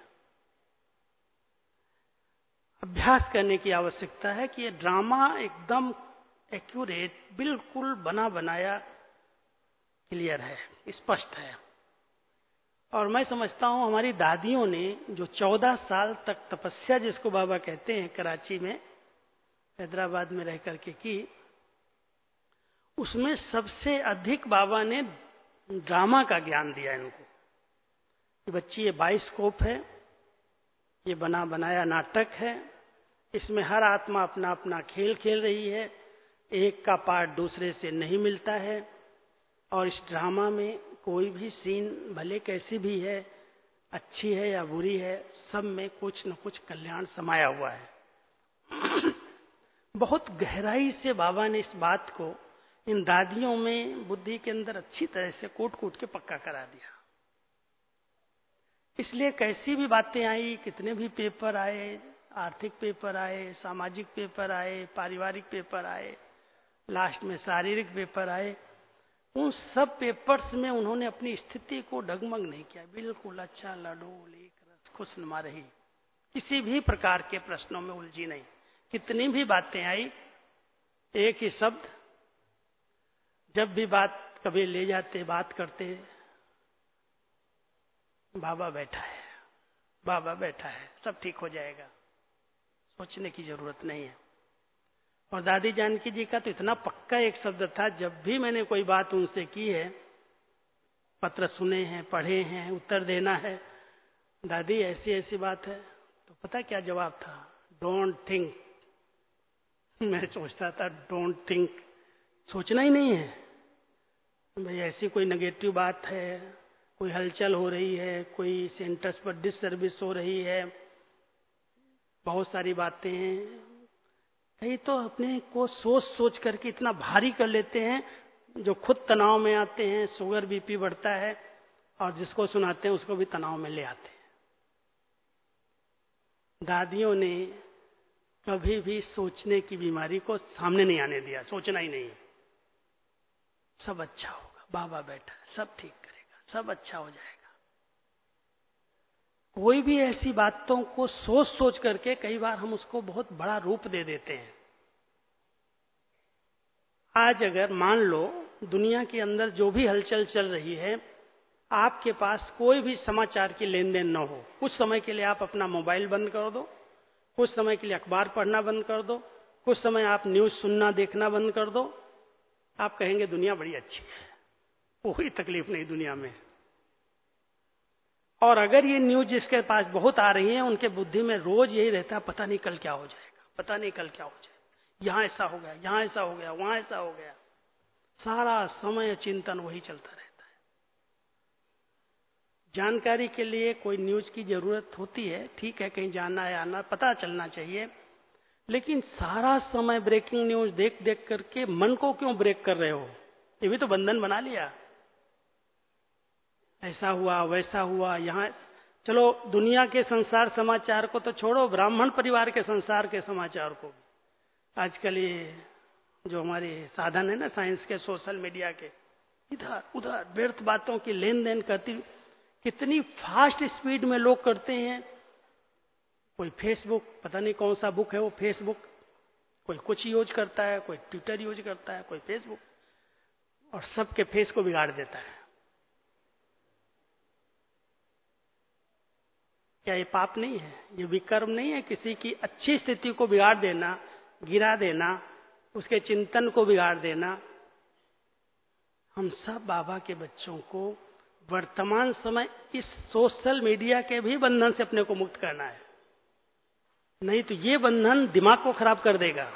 अभ्यास करने की आवश्यकता है कि ये ड्रामा एकदम एक्यूरेट, बिल्कुल बना बनाया क्लियर है, स्पष्ट है। और मैं समझता हूं हमारी दादियों ने जो 14 साल तक तपस्या, जिसको बाबा कहते हैं, कराची में, हैदराबाद में रह करके की, उसमें सबसे अधिक बाबा ने ड्रामा का ज्ञान दिया इनको। कि बच्ची ये बाइस्कोप है, ये बना बनाया नाटक है, इसमें हर आत्मा अपना अपना खेल खेल रही है, एक का पार्ट दूसरे से नहीं मिलता है, और इस ड्रामा में कोई भी सीन भले कैसी भी है, अच्छी है या बुरी है, सब में कुछ न कुछ कल्याण समाया हुआ है। बहुत गहराई से बाबा ने इस बात को इन दादियों में, बुद्धि के अंदर अच्छी तरह से कूट कूट के पक्का करा दिया। इसलिए कैसी भी बातें आई, कितने भी पेपर आए, आर्थिक पेपर आए, सामाजिक पेपर आए, पारिवारिक पेपर आए, लास्ट में शारीरिक पेपर आए। उन सब पेपर्स में उन्होंने अपनी स्थिति को डगमग नहीं किया, बिल्कुल अच्छा लडोल एक रस खुशनुमा रही, किसी भी प्रकार के प्रश्नों में उलझी नहीं। कितनी भी बातें आई, एक ही शब्द, जब भी बात कभी ले जाते, बात करते, बाबा बैठा है, बाबा बैठा है, सब ठीक हो जाएगा, सोचने की जरूरत नहीं है। और दादी जानकी जी का तो इतना पक्का एक शब्द था, जब भी मैंने कोई बात उनसे की है, पत्र सुने हैं, पढ़े हैं, उत्तर देना है, दादी ऐसी ऐसी बात है, तो पता क्या जवाब था? Don't think. मैं सोचता था डोंट थिंक, सोचना ही नहीं है भाई। ऐसी कोई नेगेटिव बात है, कोई हलचल हो रही है, कोई सेंटर्स पर डिससर्विस हो रही है, बहुत सारी बातें हैं, कई तो अपने को सोच सोच करके इतना भारी कर लेते हैं, जो खुद तनाव में आते हैं, शुगर बीपी बढ़ता है, और जिसको सुनाते हैं उसको भी तनाव में ले आते हैं। दादियों ने कभी भी सोचने की बीमारी को सामने नहीं आने दिया, सोचना ही नहीं, सब अच्छा होगा, बाबा बैठा है, सब ठीक करेगा, सब अच्छा हो जाएगा। कोई भी ऐसी बातों को सोच सोच करके कई बार हम उसको बहुत बड़ा रूप दे देते हैं। आज अगर मान लो दुनिया के अंदर जो भी हलचल चल रही है, आपके पास कोई भी समाचार की लेन देन न हो, कुछ समय के लिए आप अपना मोबाइल बंद कर दो, कुछ समय के लिए अखबार पढ़ना बंद कर दो, कुछ समय आप न्यूज सुनना देखना बंद कर दो, आप कहेंगे दुनिया बड़ी अच्छी है, कोई तकलीफ नहीं दुनिया में। और अगर ये न्यूज जिसके पास बहुत आ रही है, उनके बुद्धि में रोज यही रहता है, पता नहीं कल क्या हो जाएगा, पता नहीं कल क्या हो जाएगा, यहां ऐसा हो गया, यहां ऐसा हो गया, वहां ऐसा हो गया, सारा समय चिंतन वही चलता रहता है। जानकारी के लिए कोई न्यूज की जरूरत होती है, ठीक है, कहीं जाना है आना, पता चलना चाहिए, लेकिन सारा समय ब्रेकिंग न्यूज देख देख करके मन को क्यों ब्रेक कर रहे हो? ये भी तो बंधन बना लिया, ऐसा हुआ वैसा हुआ। यहाँ चलो दुनिया के संसार समाचार को तो छोड़ो, ब्राह्मण परिवार के संसार के समाचार को भी आजकल ये जो हमारे साधन है ना साइंस के, सोशल मीडिया के, इधर उधर व्यर्थ बातों की लेन देन करती, कितनी फास्ट स्पीड में लोग करते हैं। कोई फेसबुक, पता नहीं कौन सा बुक है वो फेसबुक, कोई कुछ यूज करता है, कोई ट्विटर यूज करता है, कोई फेसबुक, और सबके फेस को बिगाड़ देता है। क्या ये पाप नहीं है? ये विकर्म नहीं है? किसी की अच्छी स्थिति को बिगाड़ देना, गिरा देना, उसके चिंतन को बिगाड़ देना। हम सब बाबा के बच्चों को वर्तमान समय इस सोशल मीडिया के भी बंधन से अपने को मुक्त करना है, नहीं तो ये बंधन दिमाग को खराब कर देगा।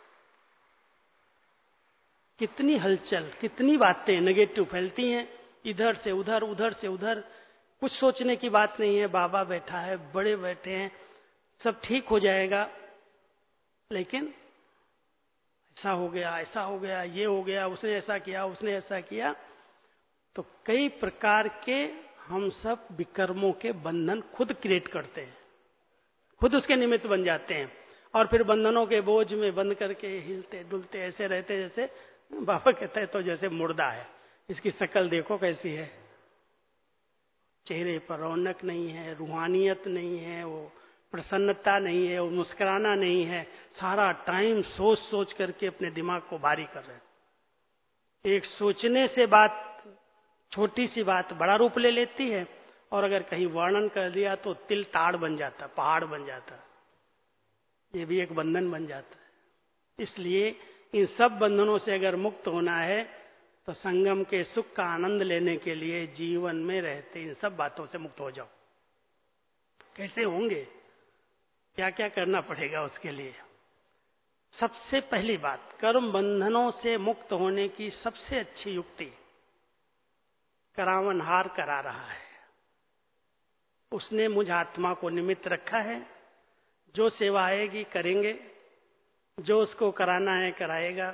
कितनी हलचल, कितनी बातें नेगेटिव फैलती हैं, इधर से उधर, उधर से उधर, कुछ सोचने की बात नहीं है। बाबा बैठा है, बड़े बैठे हैं, सब ठीक हो जाएगा, लेकिन ऐसा हो गया, ऐसा हो गया, ये हो गया, उसने ऐसा किया, उसने ऐसा किया, तो कई प्रकार के हम सब विकर्मों के बंधन खुद क्रिएट करते हैं, खुद उसके निमित्त बन जाते हैं, और फिर बंधनों के बोझ में बंद करके हिलते डुलते ऐसे रहते, जैसे बाबा कहते हैं तो जैसे मुर्दा है, इसकी शक्ल देखो कैसी है, चेहरे पर रौनक नहीं है, रूहानियत नहीं है, वो प्रसन्नता नहीं है, वो मुस्कुराना नहीं है, सारा टाइम सोच सोच करके अपने दिमाग को भारी कर रहे हैं। एक सोचने से बात, छोटी सी बात बड़ा रूप ले लेती है, और अगर कहीं वर्णन कर दिया तो तिल ताड़ बन जाता, पहाड़ बन जाता, ये भी एक बंधन बन जाता है। इसलिए इन सब बंधनों से अगर मुक्त होना है तो संगम के सुख का आनंद लेने के लिए जीवन में रहते इन सब बातों से मुक्त हो जाओ। कैसे होंगे, क्या क्या करना पड़ेगा उसके लिए? सबसे पहली बात, कर्म बंधनों से मुक्त होने की सबसे अच्छी युक्ति करावनहार करा रहा है, उसने मुझ आत्मा को निमित्त रखा है, जो सेवा आएगी करेंगे, जो उसको कराना है कराएगा।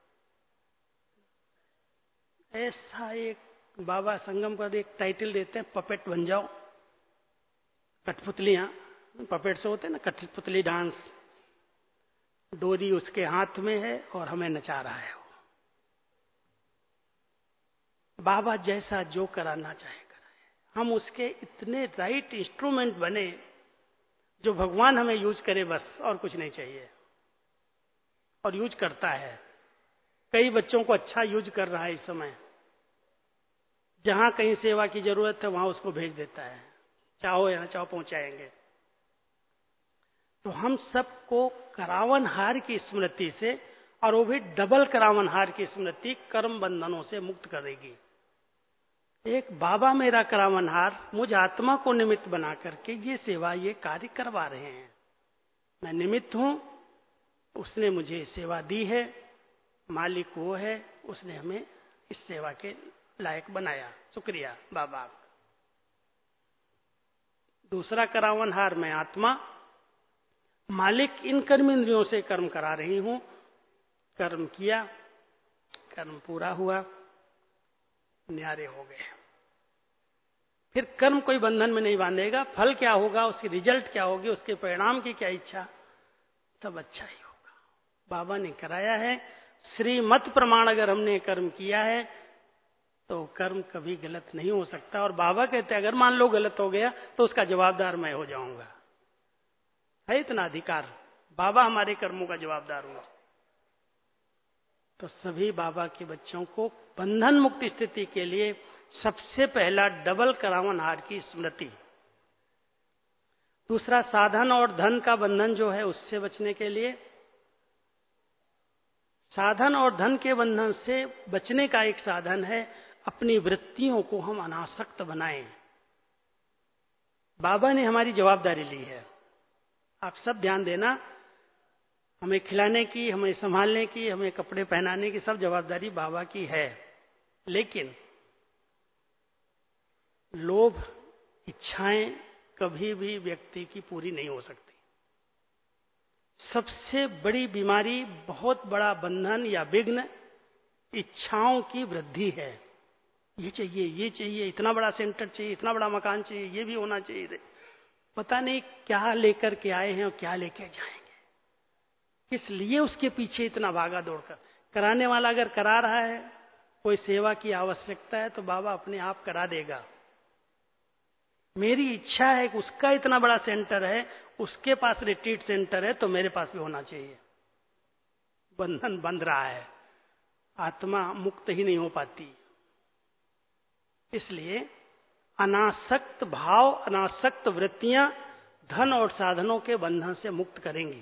ऐसा एक बाबा संगम पर एक टाइटल देते हैं, पपेट बन जाओ, कठपुतलियां पपेट से होते हैं ना, कठपुतली डांस, डोरी उसके हाथ में है और हमें नचा रहा है वो। बाबा जैसा जो कराना चाहे कराए, हम उसके इतने राइट इंस्ट्रूमेंट बने जो भगवान हमें यूज करे, बस और कुछ नहीं चाहिए। और यूज करता है, कई बच्चों को अच्छा यूज कर रहा है इस समय। जहां कहीं सेवा की जरूरत है वहां उसको भेज देता है, चाहो या ना चाहो पहुंचाएंगे। तो हम सबको करावनहार की स्मृति से, और वो भी डबल करावनहार की स्मृति, कर्म बंधनों से मुक्त करेगी। एक बाबा मेरा करावनहार मुझ आत्मा को निमित्त बना करके ये सेवा, ये कार्य करवा रहे हैं। मैं निमित्त हूं, उसने मुझे सेवा दी है, मालिक वो है, उसने हमें इस सेवा के लायक बनाया। शुक्रिया बाबा आपका। दूसरा करावनहार मैं आत्मा, मालिक इन कर्म इंद्रियों से कर्म करा रही हूं। कर्म किया, कर्म पूरा हुआ, न्यारे हो गए। फिर कर्म कोई बंधन में नहीं बांधेगा। फल क्या होगा, उसकी रिजल्ट क्या होगी, उसके परिणाम की क्या इच्छा, सब अच्छा ही होगा। बाबा ने कराया है। श्रीमत प्रमाण अगर हमने कर्म किया है तो कर्म कभी गलत नहीं हो सकता। और बाबा कहते हैं अगर मान लो गलत हो गया तो उसका जवाबदार मैं हो जाऊंगा। है इतना अधिकार, बाबा हमारे कर्मों का जवाबदार हो। तो सभी बाबा के बच्चों को बंधन मुक्त स्थिति के लिए सबसे पहला डबल करावनहार की स्मृति। दूसरा साधन और धन का बंधन जो है उससे बचने के लिए, साधन और धन के बंधन से बचने का एक साधन है अपनी वृत्तियों को हम अनासक्त बनाएं। बाबा ने हमारी जवाबदारी ली है। आप सब ध्यान देना, हमें खिलाने की, हमें संभालने की, हमें कपड़े पहनाने की सब जवाबदारी बाबा की है। लेकिन लोभ, इच्छाएं कभी भी व्यक्ति की पूरी नहीं हो सकती। सबसे बड़ी बीमारी, बहुत बड़ा बंधन या विघ्न इच्छाओं की वृद्धि है। ये चाहिए, ये चाहिए, इतना बड़ा सेंटर चाहिए, इतना बड़ा मकान चाहिए, ये भी होना चाहिए। पता नहीं क्या लेकर के आए हैं और क्या लेकर जाएंगे, इसलिए उसके पीछे इतना भागा दौड़कर। कराने वाला अगर करा रहा है, कोई सेवा की आवश्यकता है तो बाबा अपने आप करा देगा। मेरी इच्छा है कि उसका इतना बड़ा सेंटर है, उसके पास रिट्रीट सेंटर है, तो मेरे पास भी होना चाहिए। बंधन बंध रहा है, आत्मा मुक्त ही नहीं हो पाती। इसलिए अनासक्त भाव, अनासक्त वृत्तियां धन और साधनों के बंधन से मुक्त करेंगी।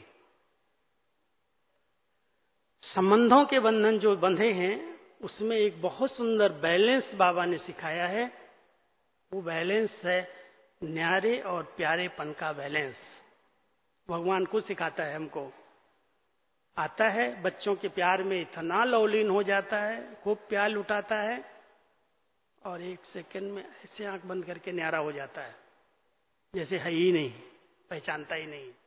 संबंधों के बंधन जो बंधे हैं उसमें एक बहुत सुंदर बैलेंस बाबा ने सिखाया है। वो बैलेंस है न्यारे और प्यारेपन का बैलेंस। भगवान खुद सिखाता है हमको। आता है, बच्चों के प्यार में इतना लवलीन हो जाता है, खूब प्यार लुटाता है, और एक सेकंड में ऐसे आंख बंद करके न्यारा हो जाता है, जैसे है ही नहीं, पहचानता ही नहीं।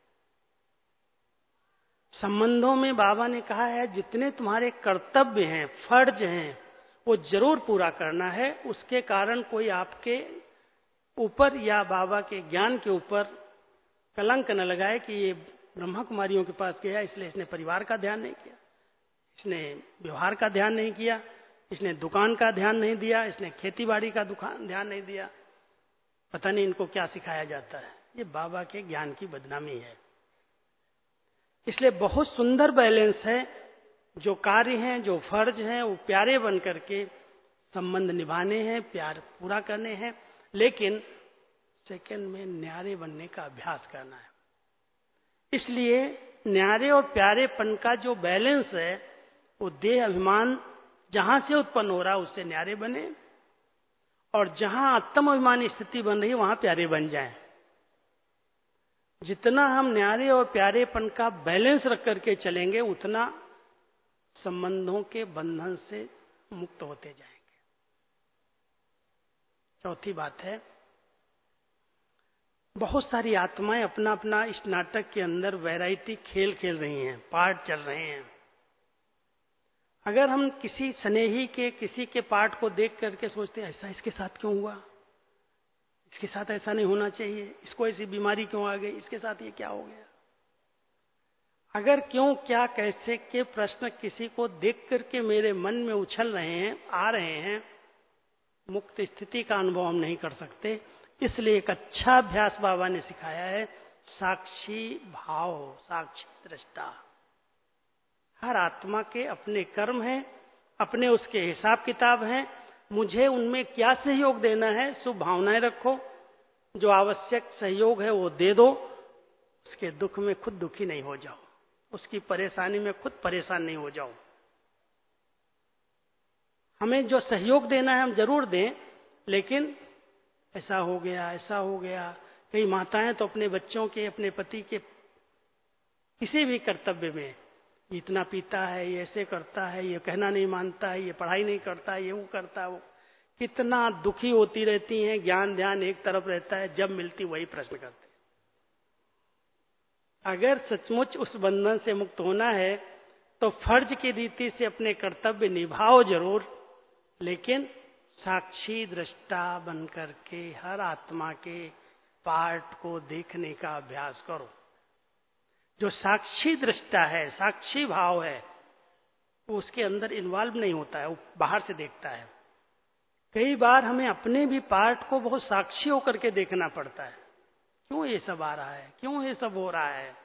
संबंधों में बाबा ने कहा है जितने तुम्हारे कर्तव्य हैं, फर्ज हैं, वो जरूर पूरा करना है। उसके कारण कोई आपके ऊपर या बाबा के ज्ञान के ऊपर कलंक न लगाए कि ये ब्रह्मा कुमारियों के पास गया इसलिए इसने परिवार का ध्यान नहीं किया, इसने व्यवहार का ध्यान नहीं किया, इसने दुकान का ध्यान नहीं दिया, इसने खेतीबाड़ी का ध्यान नहीं दिया, पता नहीं इनको क्या सिखाया जाता है। ये बाबा के ज्ञान की बदनामी है। इसलिए बहुत सुंदर बैलेंस है। जो कार्य हैं, जो फर्ज हैं, वो प्यारे बन करके संबंध निभाने हैं, प्यार पूरा करने हैं, लेकिन सेकंड में न्यारे बनने का अभ्यास करना है। इसलिए न्यारे और प्यारेपन का जो बैलेंस है, वो देह अभिमान जहां से उत्पन्न हो रहा है उससे न्यारे बने, और जहां आत्म अभिमानी स्थिति बन रही है वहां प्यारे बन जाएं। जितना हम न्यारे और प्यारेपन का बैलेंस रख करके चलेंगे उतना संबंधों के बंधन से मुक्त होते जाएंगे। चौथी बात है, बहुत सारी आत्माएं अपना अपना इस नाटक के अंदर वैरायटी खेल खेल रही हैं, पार्ट चल रहे हैं। अगर हम किसी स्नेही के, किसी के पार्ट को देख करके सोचते हैं ऐसा इसके साथ क्यों हुआ, इसके साथ ऐसा नहीं होना चाहिए, इसको ऐसी बीमारी क्यों आ गई, इसके साथ ये क्या हो गया। अगर क्यों, क्या, कैसे के प्रश्न किसी को देख करके मेरे मन में उछल रहे हैं, आ रहे हैं, मुक्त स्थिति का अनुभव हम नहीं कर सकते। इसलिए एक अच्छा अभ्यास बाबा ने सिखाया है, साक्षी भाव, साक्षी दृष्टा। हर आत्मा के अपने कर्म हैं, अपने उसके हिसाब किताब हैं, मुझे उनमें क्या सहयोग देना है, शुभ भावनाएं रखो, जो आवश्यक सहयोग है वो दे दो, उसके दुख में खुद दुखी नहीं हो जाओ, उसकी परेशानी में खुद परेशान नहीं हो जाओ। हमें जो सहयोग देना है हम जरूर दें, लेकिन ऐसा हो गया, ऐसा हो गया। कई माताएं तो अपने बच्चों के, अपने पति के किसी भी कर्तव्य में, इतना पीता है, ये ऐसे करता है, ये कहना नहीं मानता है, ये पढ़ाई नहीं करता है, ये वो करता है, वो कितना दुखी होती रहती हैं। ज्ञान ध्यान एक तरफ रहता है, जब मिलती वही प्रश्न करते। अगर सचमुच उस बंधन से मुक्त होना है तो फर्ज की रीति से अपने कर्तव्य निभाओ जरूर, लेकिन साक्षी दृष्टा बनकर के हर आत्मा के पार्ट को देखने का अभ्यास करो। जो साक्षी दृष्टा है, साक्षी भाव है, वो उसके अंदर इन्वॉल्व नहीं होता है, वो बाहर से देखता है। कई बार हमें अपने भी पार्ट को बहुत साक्षी होकर के देखना पड़ता है। क्यों ये सब आ रहा है, क्यों ये सब हो रहा है।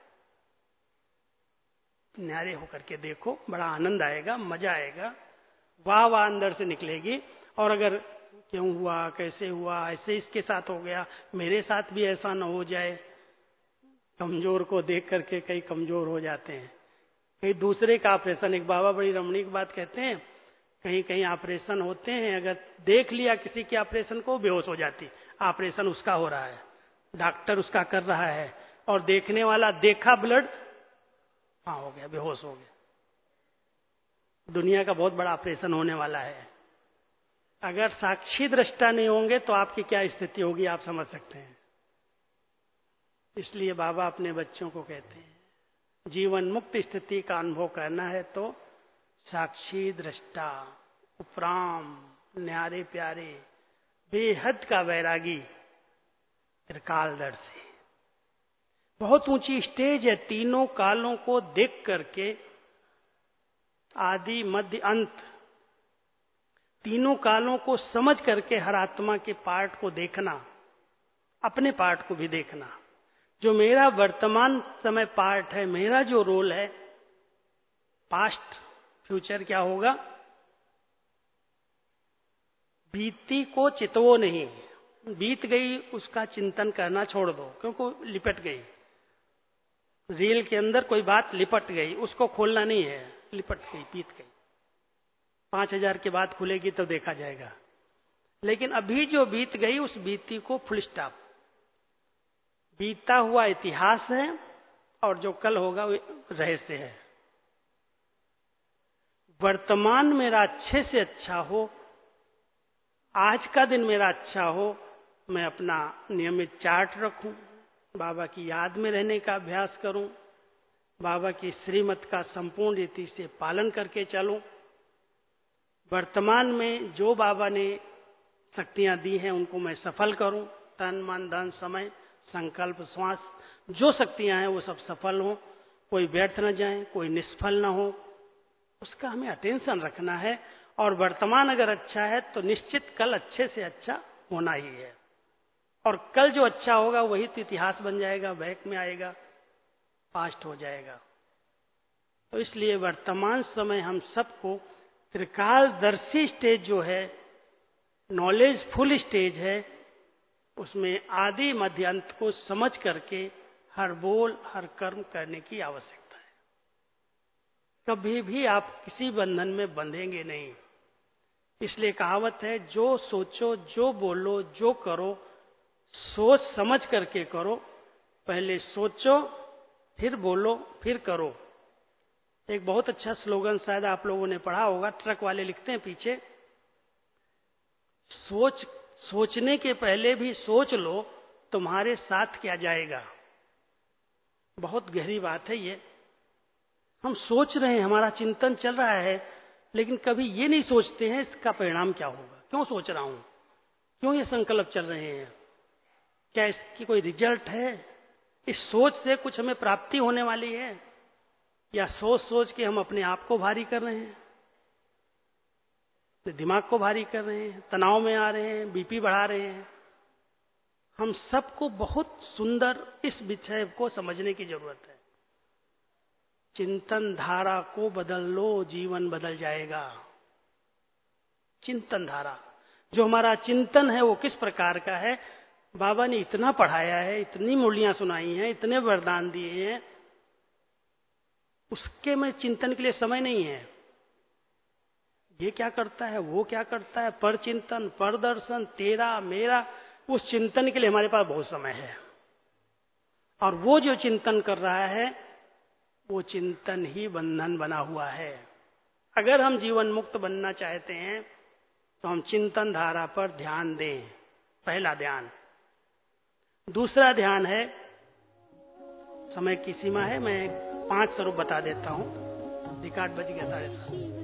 न्यारे होकर के देखो, बड़ा आनंद आएगा, मजा आएगा, वाह वाह अंदर से निकलेगी। और अगर क्यों हुआ, कैसे हुआ, ऐसे इसके साथ हो गया, मेरे साथ भी ऐसा न हो जाए। कमजोर को देख करके कई कमजोर हो जाते हैं। कहीं दूसरे का ऑपरेशन, एक बाबा बड़ी रमणीक बात कहते हैं, कहीं कहीं ऑपरेशन होते हैं, अगर देख लिया किसी के ऑपरेशन को, बेहोश हो जाती। ऑपरेशन उसका हो रहा है, डॉक्टर उसका कर रहा है, और देखने वाला देखा ब्लड, हाँ हो गया, बेहोश हो गया। दुनिया का बहुत बड़ा ऑपरेशन होने वाला है। अगर साक्षी दृष्टा नहीं होंगे तो आपकी क्या स्थिति होगी, आप समझ सकते हैं। इसलिए बाबा अपने बच्चों को कहते हैं, जीवन मुक्त स्थिति का अनुभव करना है तो साक्षी दृष्टा, उपराम, न्यारे प्यारे, बेहद का वैरागी, त्रिकालदर्शी। बहुत ऊंची स्टेज है, तीनों कालों को देख करके, आदि मध्य अंत, तीनों कालों को समझ करके हर आत्मा के पार्ट को देखना, अपने पार्ट को भी देखना। जो मेरा वर्तमान समय पार्ट है, मेरा जो रोल है, पास्ट फ्यूचर क्या होगा, बीती को चितवो नहीं, बीत गई उसका चिंतन करना छोड़ दो, क्योंकि लिपट गई। रील के अंदर कोई बात लिपट गई, उसको खोलना नहीं है, लिपट गई, बीत गई। 5000 के बाद खुलेगी तो देखा जाएगा। लेकिन अभी जो बीत गई, उस बीती को फुल स्टॉप। बीता हुआ इतिहास है, और जो कल होगा वो रहस्य है। वर्तमान मेरा अच्छे से अच्छा हो, आज का दिन मेरा अच्छा हो, मैं अपना नियमित चार्ट रखूं, बाबा की याद में रहने का अभ्यास करूं, बाबा की श्रीमत का संपूर्ण रीति से पालन करके चलूं। वर्तमान में जो बाबा ने शक्तियां दी हैं उनको मैं सफल करूं, तन मन धन समय संकल्प श्वास, जो शक्तियां हैं वो सब सफल हों, कोई व्यर्थ न जाए, कोई निष्फल न हो, उसका हमें अटेंशन रखना है। और वर्तमान अगर अच्छा है तो निश्चित कल अच्छे से अच्छा होना ही है, और कल जो अच्छा होगा वही तो इतिहास बन जाएगा, बैक में आएगा, पास्ट हो जाएगा। तो इसलिए वर्तमान समय हम सबको त्रिकालदर्शी स्टेज जो है, नॉलेज फुल स्टेज है, उसमें आदि मध्य अंत को समझ करके हर बोल हर कर्म करने की आवश्यकता है। कभी भी आप किसी बंधन में बंधेंगे नहीं। इसलिए कहावत है, जो सोचो, जो बोलो, जो करो, सोच समझ करके करो। पहले सोचो, फिर बोलो, फिर करो। एक बहुत अच्छा स्लोगन शायद आप लोगों ने पढ़ा होगा, ट्रक वाले लिखते हैं पीछे, सोचने के पहले भी सोच लो तुम्हारे साथ क्या जाएगा। बहुत गहरी बात है ये। हम सोच रहे हैं, हमारा चिंतन चल रहा है, लेकिन कभी ये नहीं सोचते हैं इसका परिणाम क्या होगा, क्यों सोच रहा हूं, क्यों ये संकल्प चल रहे हैं, क्या इसकी कोई रिजल्ट है? इस सोच से कुछ हमें प्राप्ति होने वाली है, या सोच सोच के हम अपने आप को भारी कर रहे हैं, दिमाग को भारी कर रहे हैं, तनाव में आ रहे हैं, बीपी बढ़ा रहे हैं? हम सबको बहुत सुंदर इस विषय को समझने की जरूरत है। चिंतन धारा को बदल लो, जीवन बदल जाएगा। चिंतन धारा, जो हमारा चिंतन है वो किस प्रकार का है? बाबा ने इतना पढ़ाया है, इतनी मुरलियां सुनाई हैं, इतने वरदान दिए हैं, उसके में चिंतन के लिए समय नहीं है। ये क्या करता है, वो क्या करता है, पर चिंतन, पर दर्शन, तेरा मेरा, उस चिंतन के लिए हमारे पास बहुत समय है। और वो जो चिंतन कर रहा है वो चिंतन ही बंधन बना हुआ है। अगर हम जीवन मुक्त बनना चाहते हैं तो हम चिंतन धारा पर ध्यान दें, पहला ध्यान। दूसरा ध्यान है, समय की सीमा है, मैं 5 स्वरूप बता देता हूं। रिकॉर्ड बज गया 7:30।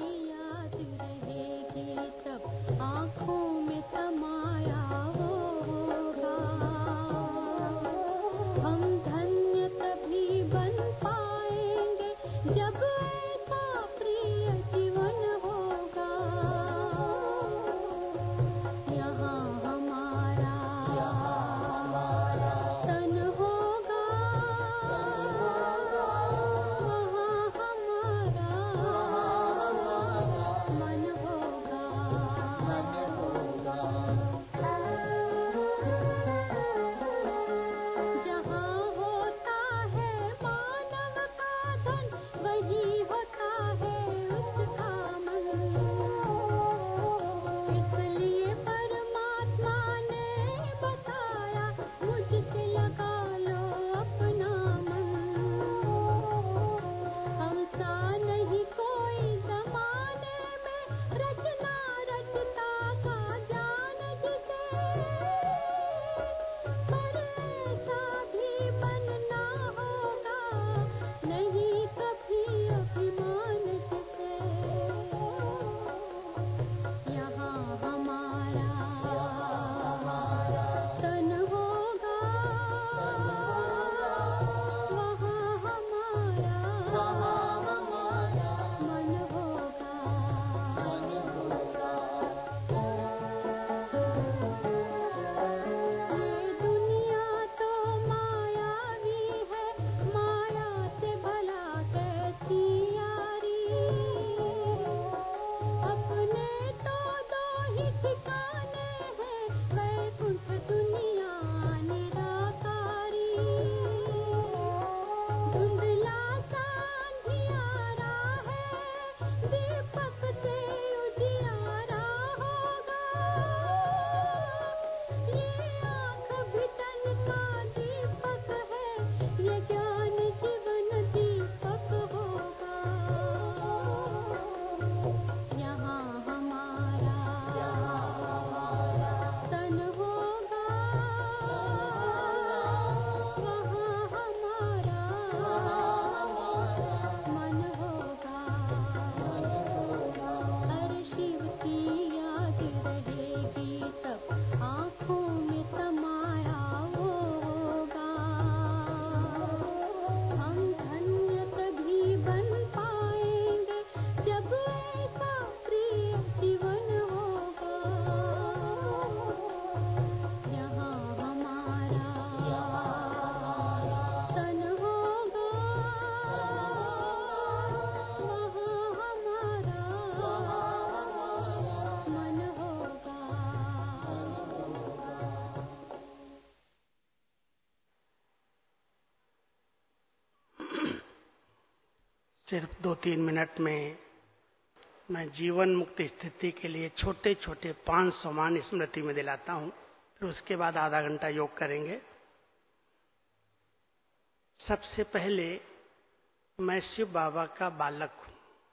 सिर्फ 2-3 मिनट में मैं जीवन मुक्त स्थिति के लिए छोटे छोटे 5 समान स्मृति में दिलाता हूं, फिर उसके बाद आधा घंटा योग करेंगे। सबसे पहले मैं शिव बाबा का बालक हूं।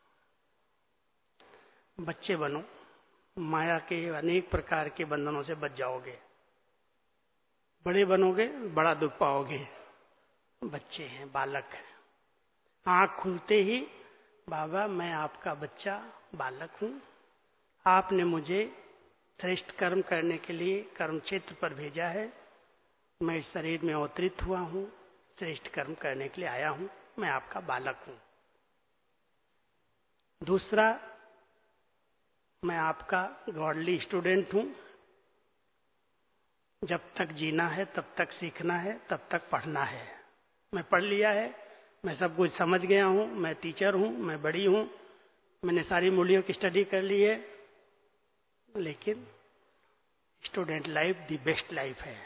बच्चे बनो, माया के अनेक प्रकार के बंधनों से बच जाओगे। बड़े बनोगे बड़ा दुख पाओगे। बच्चे हैं, बालक हैं। आंख खुलते ही बाबा मैं आपका बच्चा बालक हूं, आपने मुझे श्रेष्ठ कर्म करने के लिए कर्म क्षेत्र पर भेजा है, मैं इस शरीर में अवतरित हुआ हूं, श्रेष्ठ कर्म करने के लिए आया हूं, मैं आपका बालक हूं। दूसरा, मैं आपका गॉडली स्टूडेंट हूं। जब तक जीना है तब तक सीखना है, तब तक पढ़ना है। मैं पढ़ लिया है, मैं सब कुछ समझ गया हूं, मैं टीचर हूं, मैं बड़ी हूं, मैंने सारी मूल्यों की स्टडी कर ली है, लेकिन student life the best life है।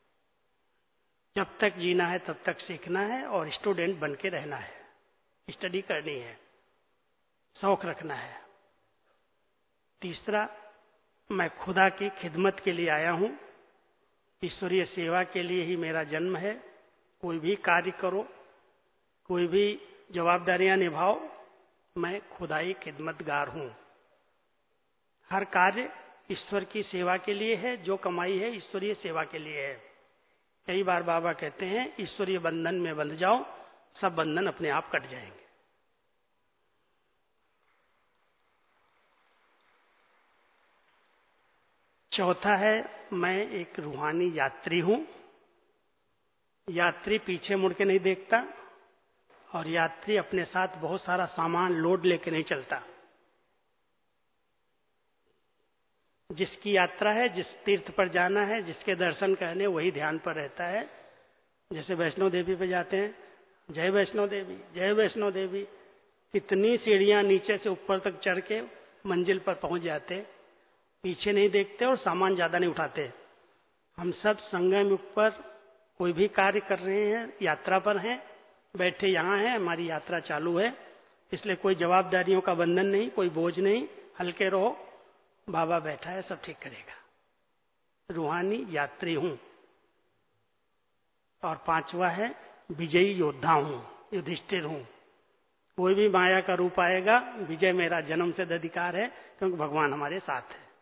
जब तक जीना है तब तक सीखना है और स्टूडेंट बन के रहना है, स्टडी करनी है, शौक रखना है। तीसरा, मैं खुदा की खिदमत के लिए आया हूं, ईश्वरीय सेवा के लिए ही मेरा जन्म है। कोई भी कार्य करो, कोई भी जवाबदारियां निभाओ, मैं खुदाई खिदमतगार हूं। हर कार्य ईश्वर की सेवा के लिए है, जो कमाई है ईश्वरीय सेवा के लिए है। कई बार बाबा कहते हैं ईश्वरीय बंधन में बंध जाओ, सब बंधन अपने आप कट जाएंगे। चौथा है, मैं एक रूहानी यात्री हूं। यात्री पीछे मुड़ के नहीं देखता और यात्री अपने साथ बहुत सारा सामान लोड लेके नहीं चलता। जिसकी यात्रा है, जिस तीर्थ पर जाना है, जिसके दर्शन करने, वही ध्यान पर रहता है। जैसे वैष्णो देवी पे जाते हैं, जय वैष्णो देवी, जय वैष्णो देवी, कितनी सीढ़ियां नीचे से ऊपर तक चढ़ के मंजिल पर पहुंच जाते, पीछे नहीं देखते और सामान ज्यादा नहीं उठाते। हम सब संगम पर कोई भी कार्य कर रहे हैं, यात्रा पर हैं, बैठे यहाँ हैं, हमारी यात्रा चालू है, इसलिए कोई जवाबदारियों का बंधन नहीं, कोई बोझ नहीं, हल्के रहो, बाबा बैठा है, सब ठीक करेगा। रूहानी यात्री हूं। और पांचवा है, विजयी योद्धा हूं, युधिष्ठिर हूं। कोई भी माया का रूप आएगा, विजय मेरा जन्म सिद्ध अधिकार है, क्योंकि भगवान हमारे साथ है।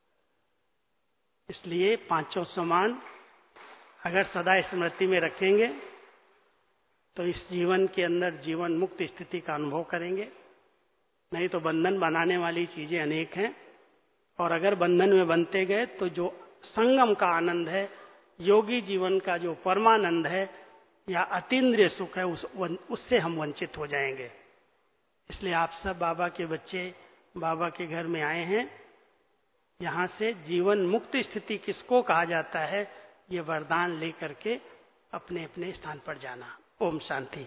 इसलिए पांचों समान अगर सदा स्मृति में रखेंगे तो इस जीवन के अंदर जीवन मुक्त स्थिति का अनुभव करेंगे। नहीं तो बंधन बनाने वाली चीजें अनेक हैं, और अगर बंधन में बनते गए तो जो संगम का आनंद है, योगी जीवन का जो परमानंद है या अतीन्द्रिय सुख है, उससे हम वंचित हो जाएंगे। इसलिए आप सब बाबा के बच्चे बाबा के घर में आए हैं। यहां से जीवन मुक्त स्थिति किसको कहा जाता है, ये वरदान लेकर के अपने अपने स्थान पर जाना। ओम शांति।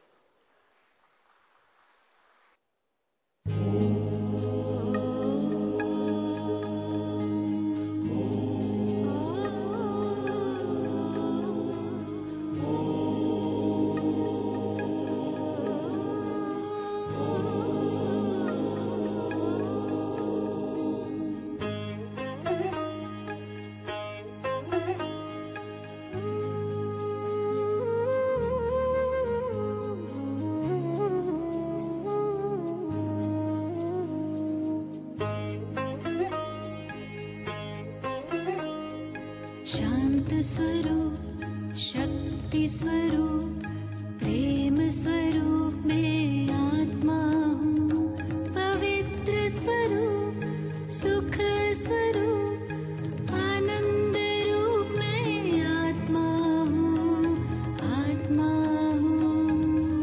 शांत स्वरूप, शक्ति स्वरूप, प्रेम स्वरूप मैं आत्मा हूँ। पवित्र स्वरूप, सुख स्वरूप, आनंद रूप मैं आत्मा हूँ, आत्मा हूँ।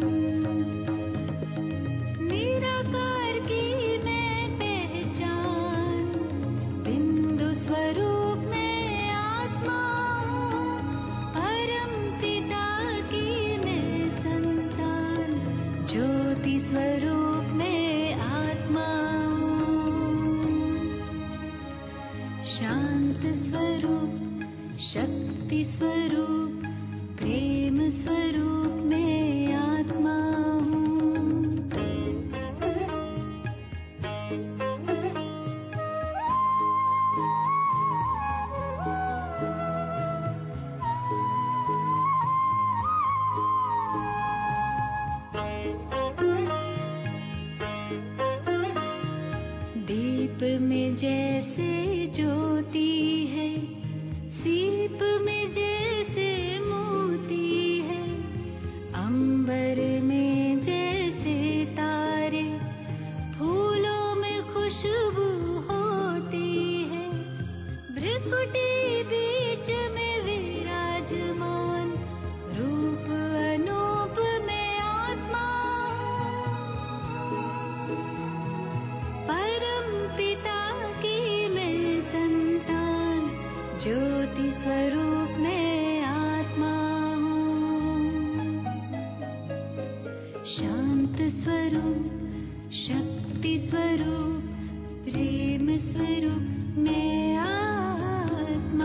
निराकार की मैं पहचान, बिंदु स्वरूप मैं आत्मा हूँ। परम पिता की शांत स्वरूप शक्ति स्वरूप प्रेम स्वरूप मैं आत्मा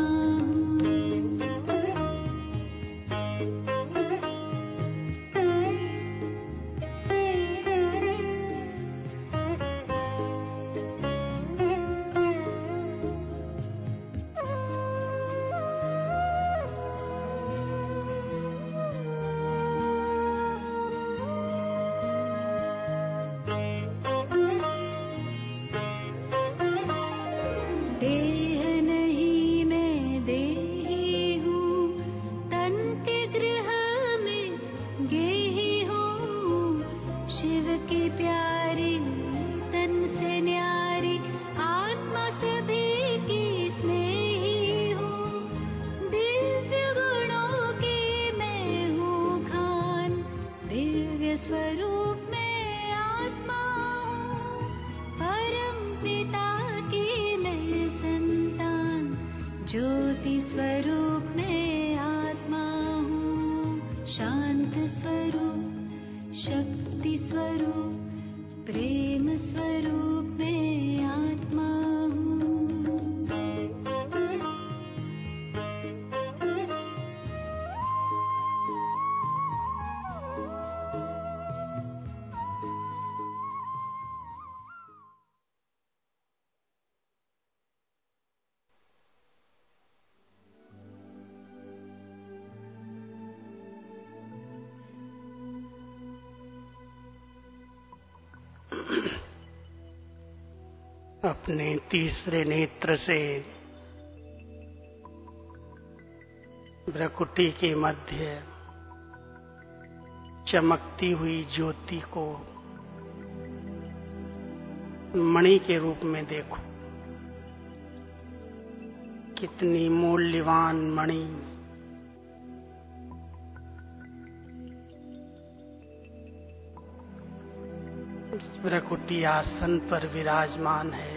अपने तीसरे नेत्र से भ्रकुटी के मध्य चमकती हुई ज्योति को मणि के रूप में देखो। कितनी मूल्यवान मणि भ्रकुटी आसन पर विराजमान है।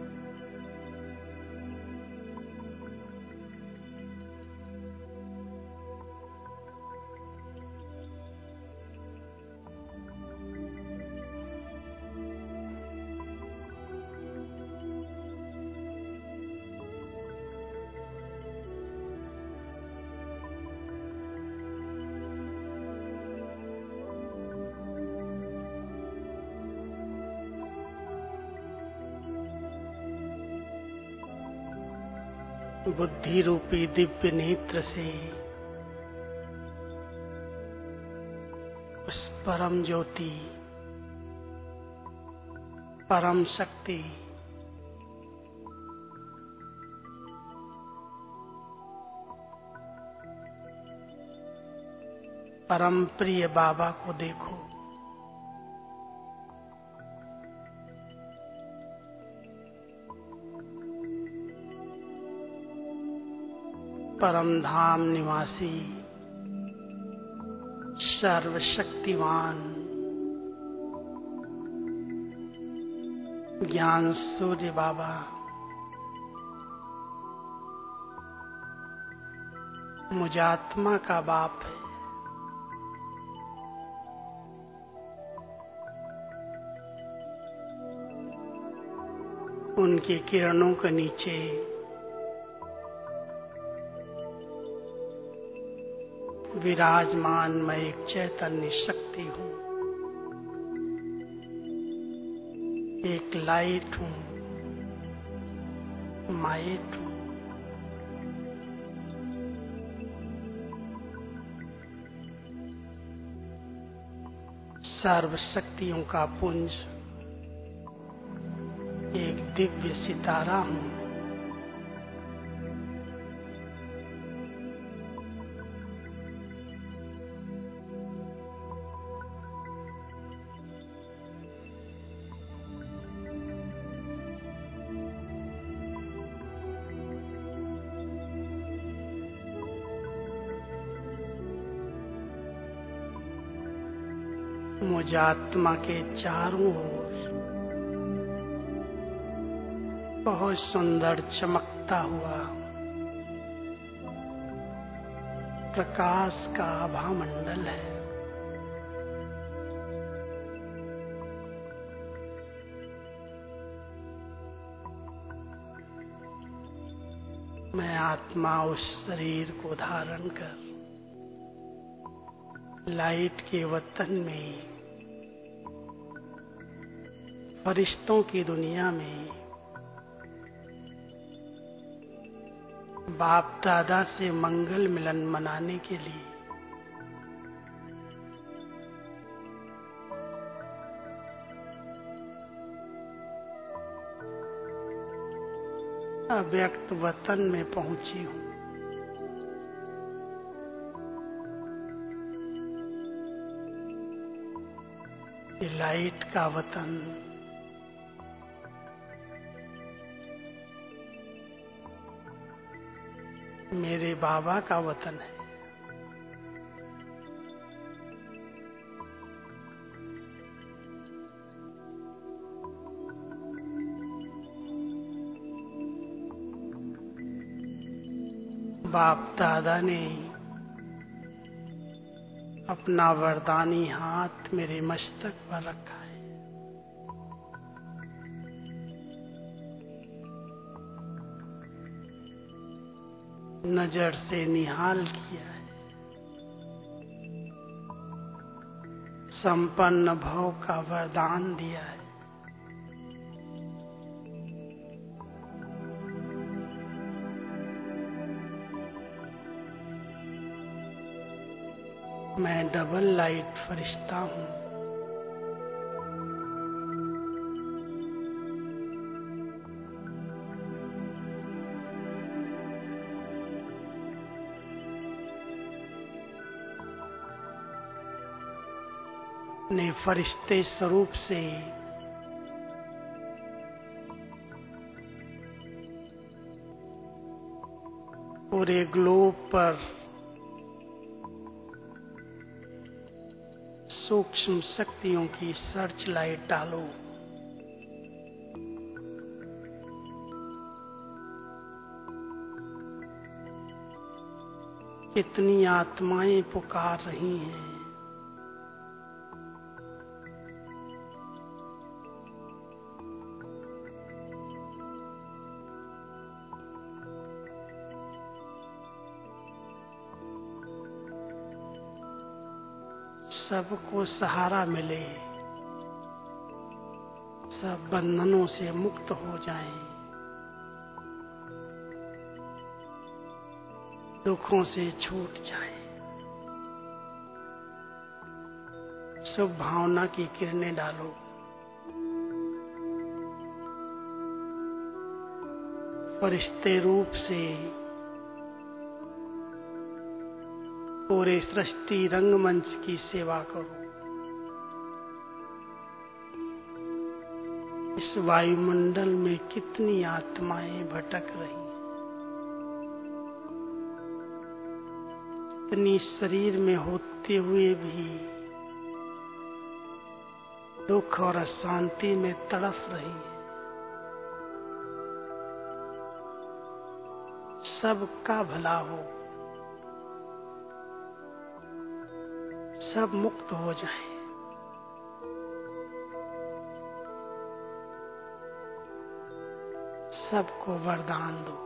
बुद्धि रूपी दिव्य नेत्र से उस परम ज्योति परम शक्ति परम प्रिय बाबा को देखो। परम धाम निवासी सर्वशक्तिवान ज्ञान सूर्य बाबा मुझात्मा का बाप है। उनकी किरणों के नीचे विराजमान मैं एक चैतन्य शक्ति हूँ, एक लाइट हूँ, माइट हूँ। सर्व शक्तियों का पुंज, एक दिव्य सितारा हूँ। मुझ आत्मा के चारों ओर बहुत सुंदर चमकता हुआ प्रकाश का आभा मंडल है। मैं आत्मा उस शरीर को धारण कर लाइट के वतन में, फरिश्तों की दुनिया में बाप दादा से मंगल मिलन मनाने के लिए अव्यक्त वतन में पहुंची हूँ। ये लाइट का वतन मेरे बाबा का वतन है। बाप दादा ने अपना वरदानी हाथ मेरे मस्तक पर रखा है। नजर से निहाल किया है। संपन्न भव का वरदान दिया है। मैं डबल लाइट फरिश्ता हूँ। अपने फरिश्ते स्वरूप से पूरे ग्लोब पर सूक्ष्म शक्तियों की सर्च लाइट डालो। कितनी आत्माएं पुकार रही हैं। सबको सहारा मिले, सब बंधनों से मुक्त हो जाएं, दुखों से छूट जाएं। शुभ भावना की किरणें डालो। फरिश्ते रूप से पूरे सृष्टि रंगमंच की सेवा करो। इस वायुमंडल में कितनी आत्माएं भटक रही हैं। इतनी शरीर में होते हुए भी दुख और अशांति में तड़फ रही हैं। सबका भला हो, सब मुक्त हो जाएं। सबको वरदान दो।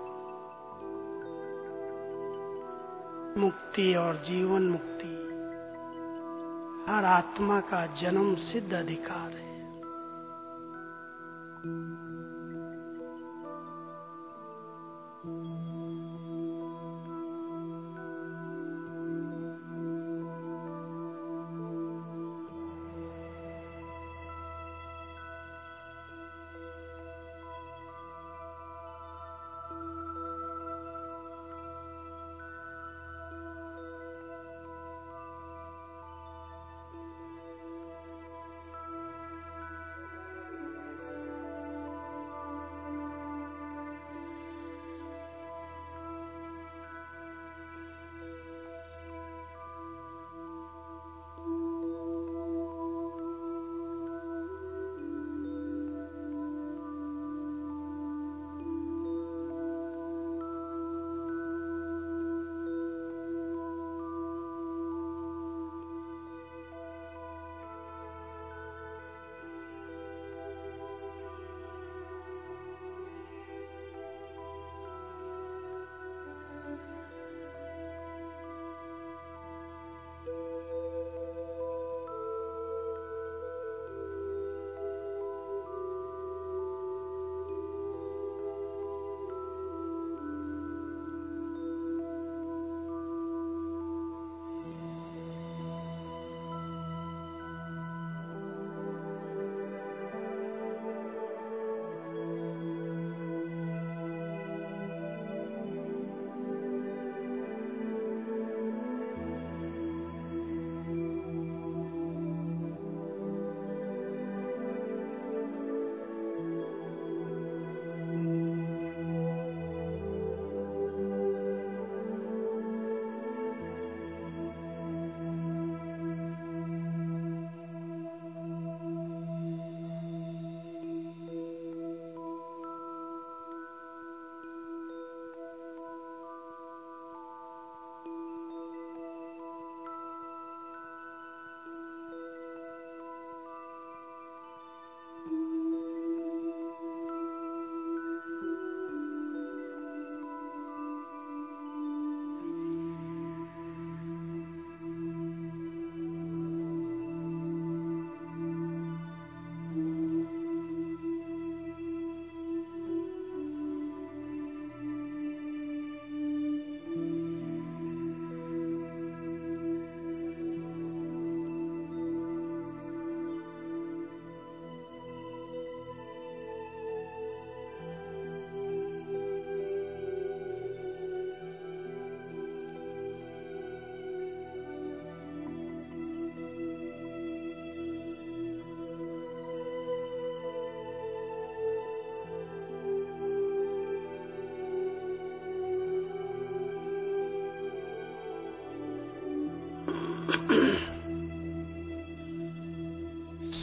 मुक्ति और जीवन मुक्ति हर आत्मा का जन्म सिद्ध अधिकार है।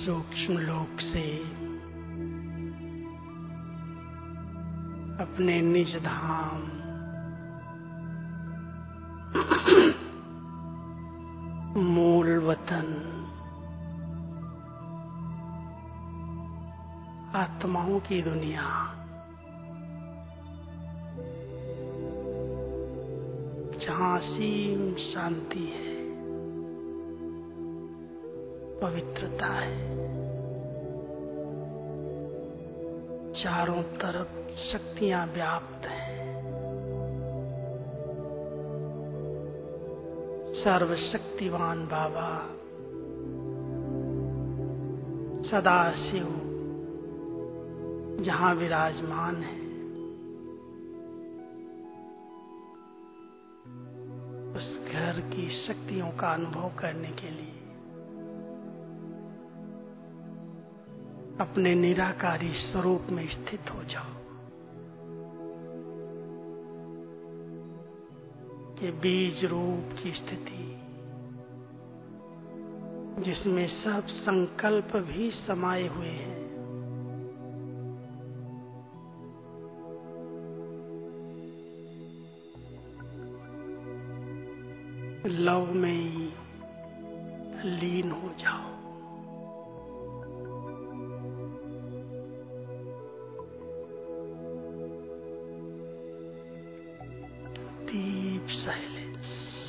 सूक्ष्म लोक से अपने निज धाम मूल वतन आत्माओं की दुनिया जहाँ असीम शांति है, पवित्रता है, चारों तरफ शक्तियां व्याप्त हैं, सर्वशक्तिवान बाबा सदाशिव जहाँ विराजमान है, उस घर की शक्तियों का अनुभव करने के लिए अपने निराकारी स्वरूप में स्थित हो जाओ। ये बीज रूप की स्थिति जिसमें सब संकल्प भी समाये हुए हैं, लव में लीन हो जाओ। Deep silence.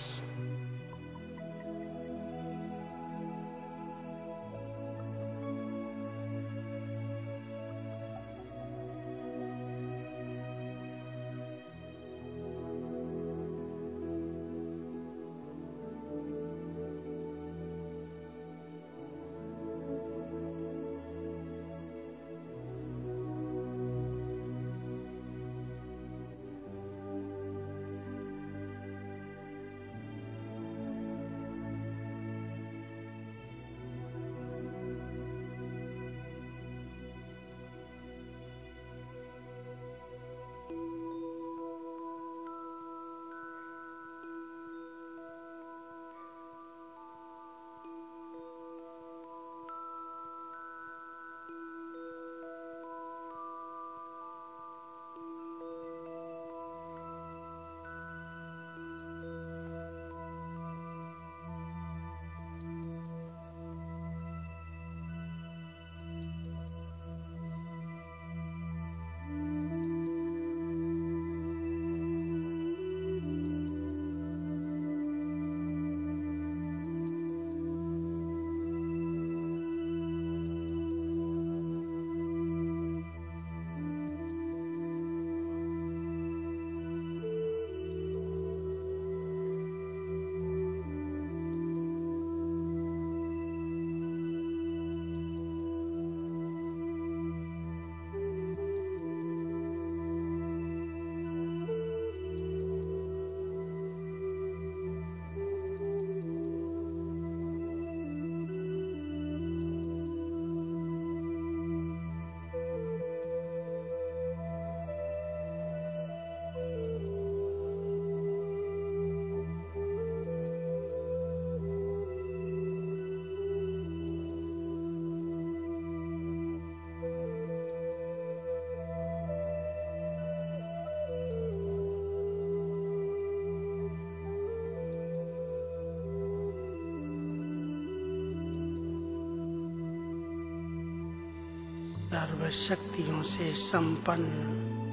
सर्व शक्तियों से संपन्न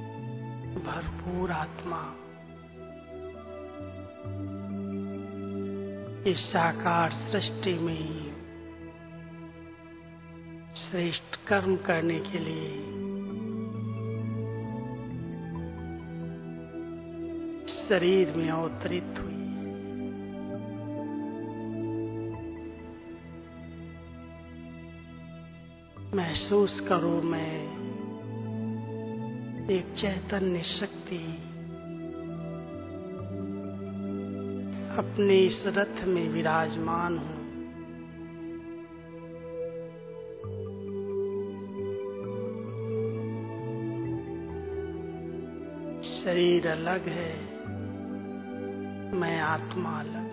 भरपूर आत्मा इस साकार सृष्टि में श्रेष्ठ कर्म करने के लिए शरीर में अवतरित हुई। महसूस करो मैं एक चैतन्य शक्ति अपने इस रथ में विराजमान हूँ। शरीर अलग है, मैं आत्मा अलग।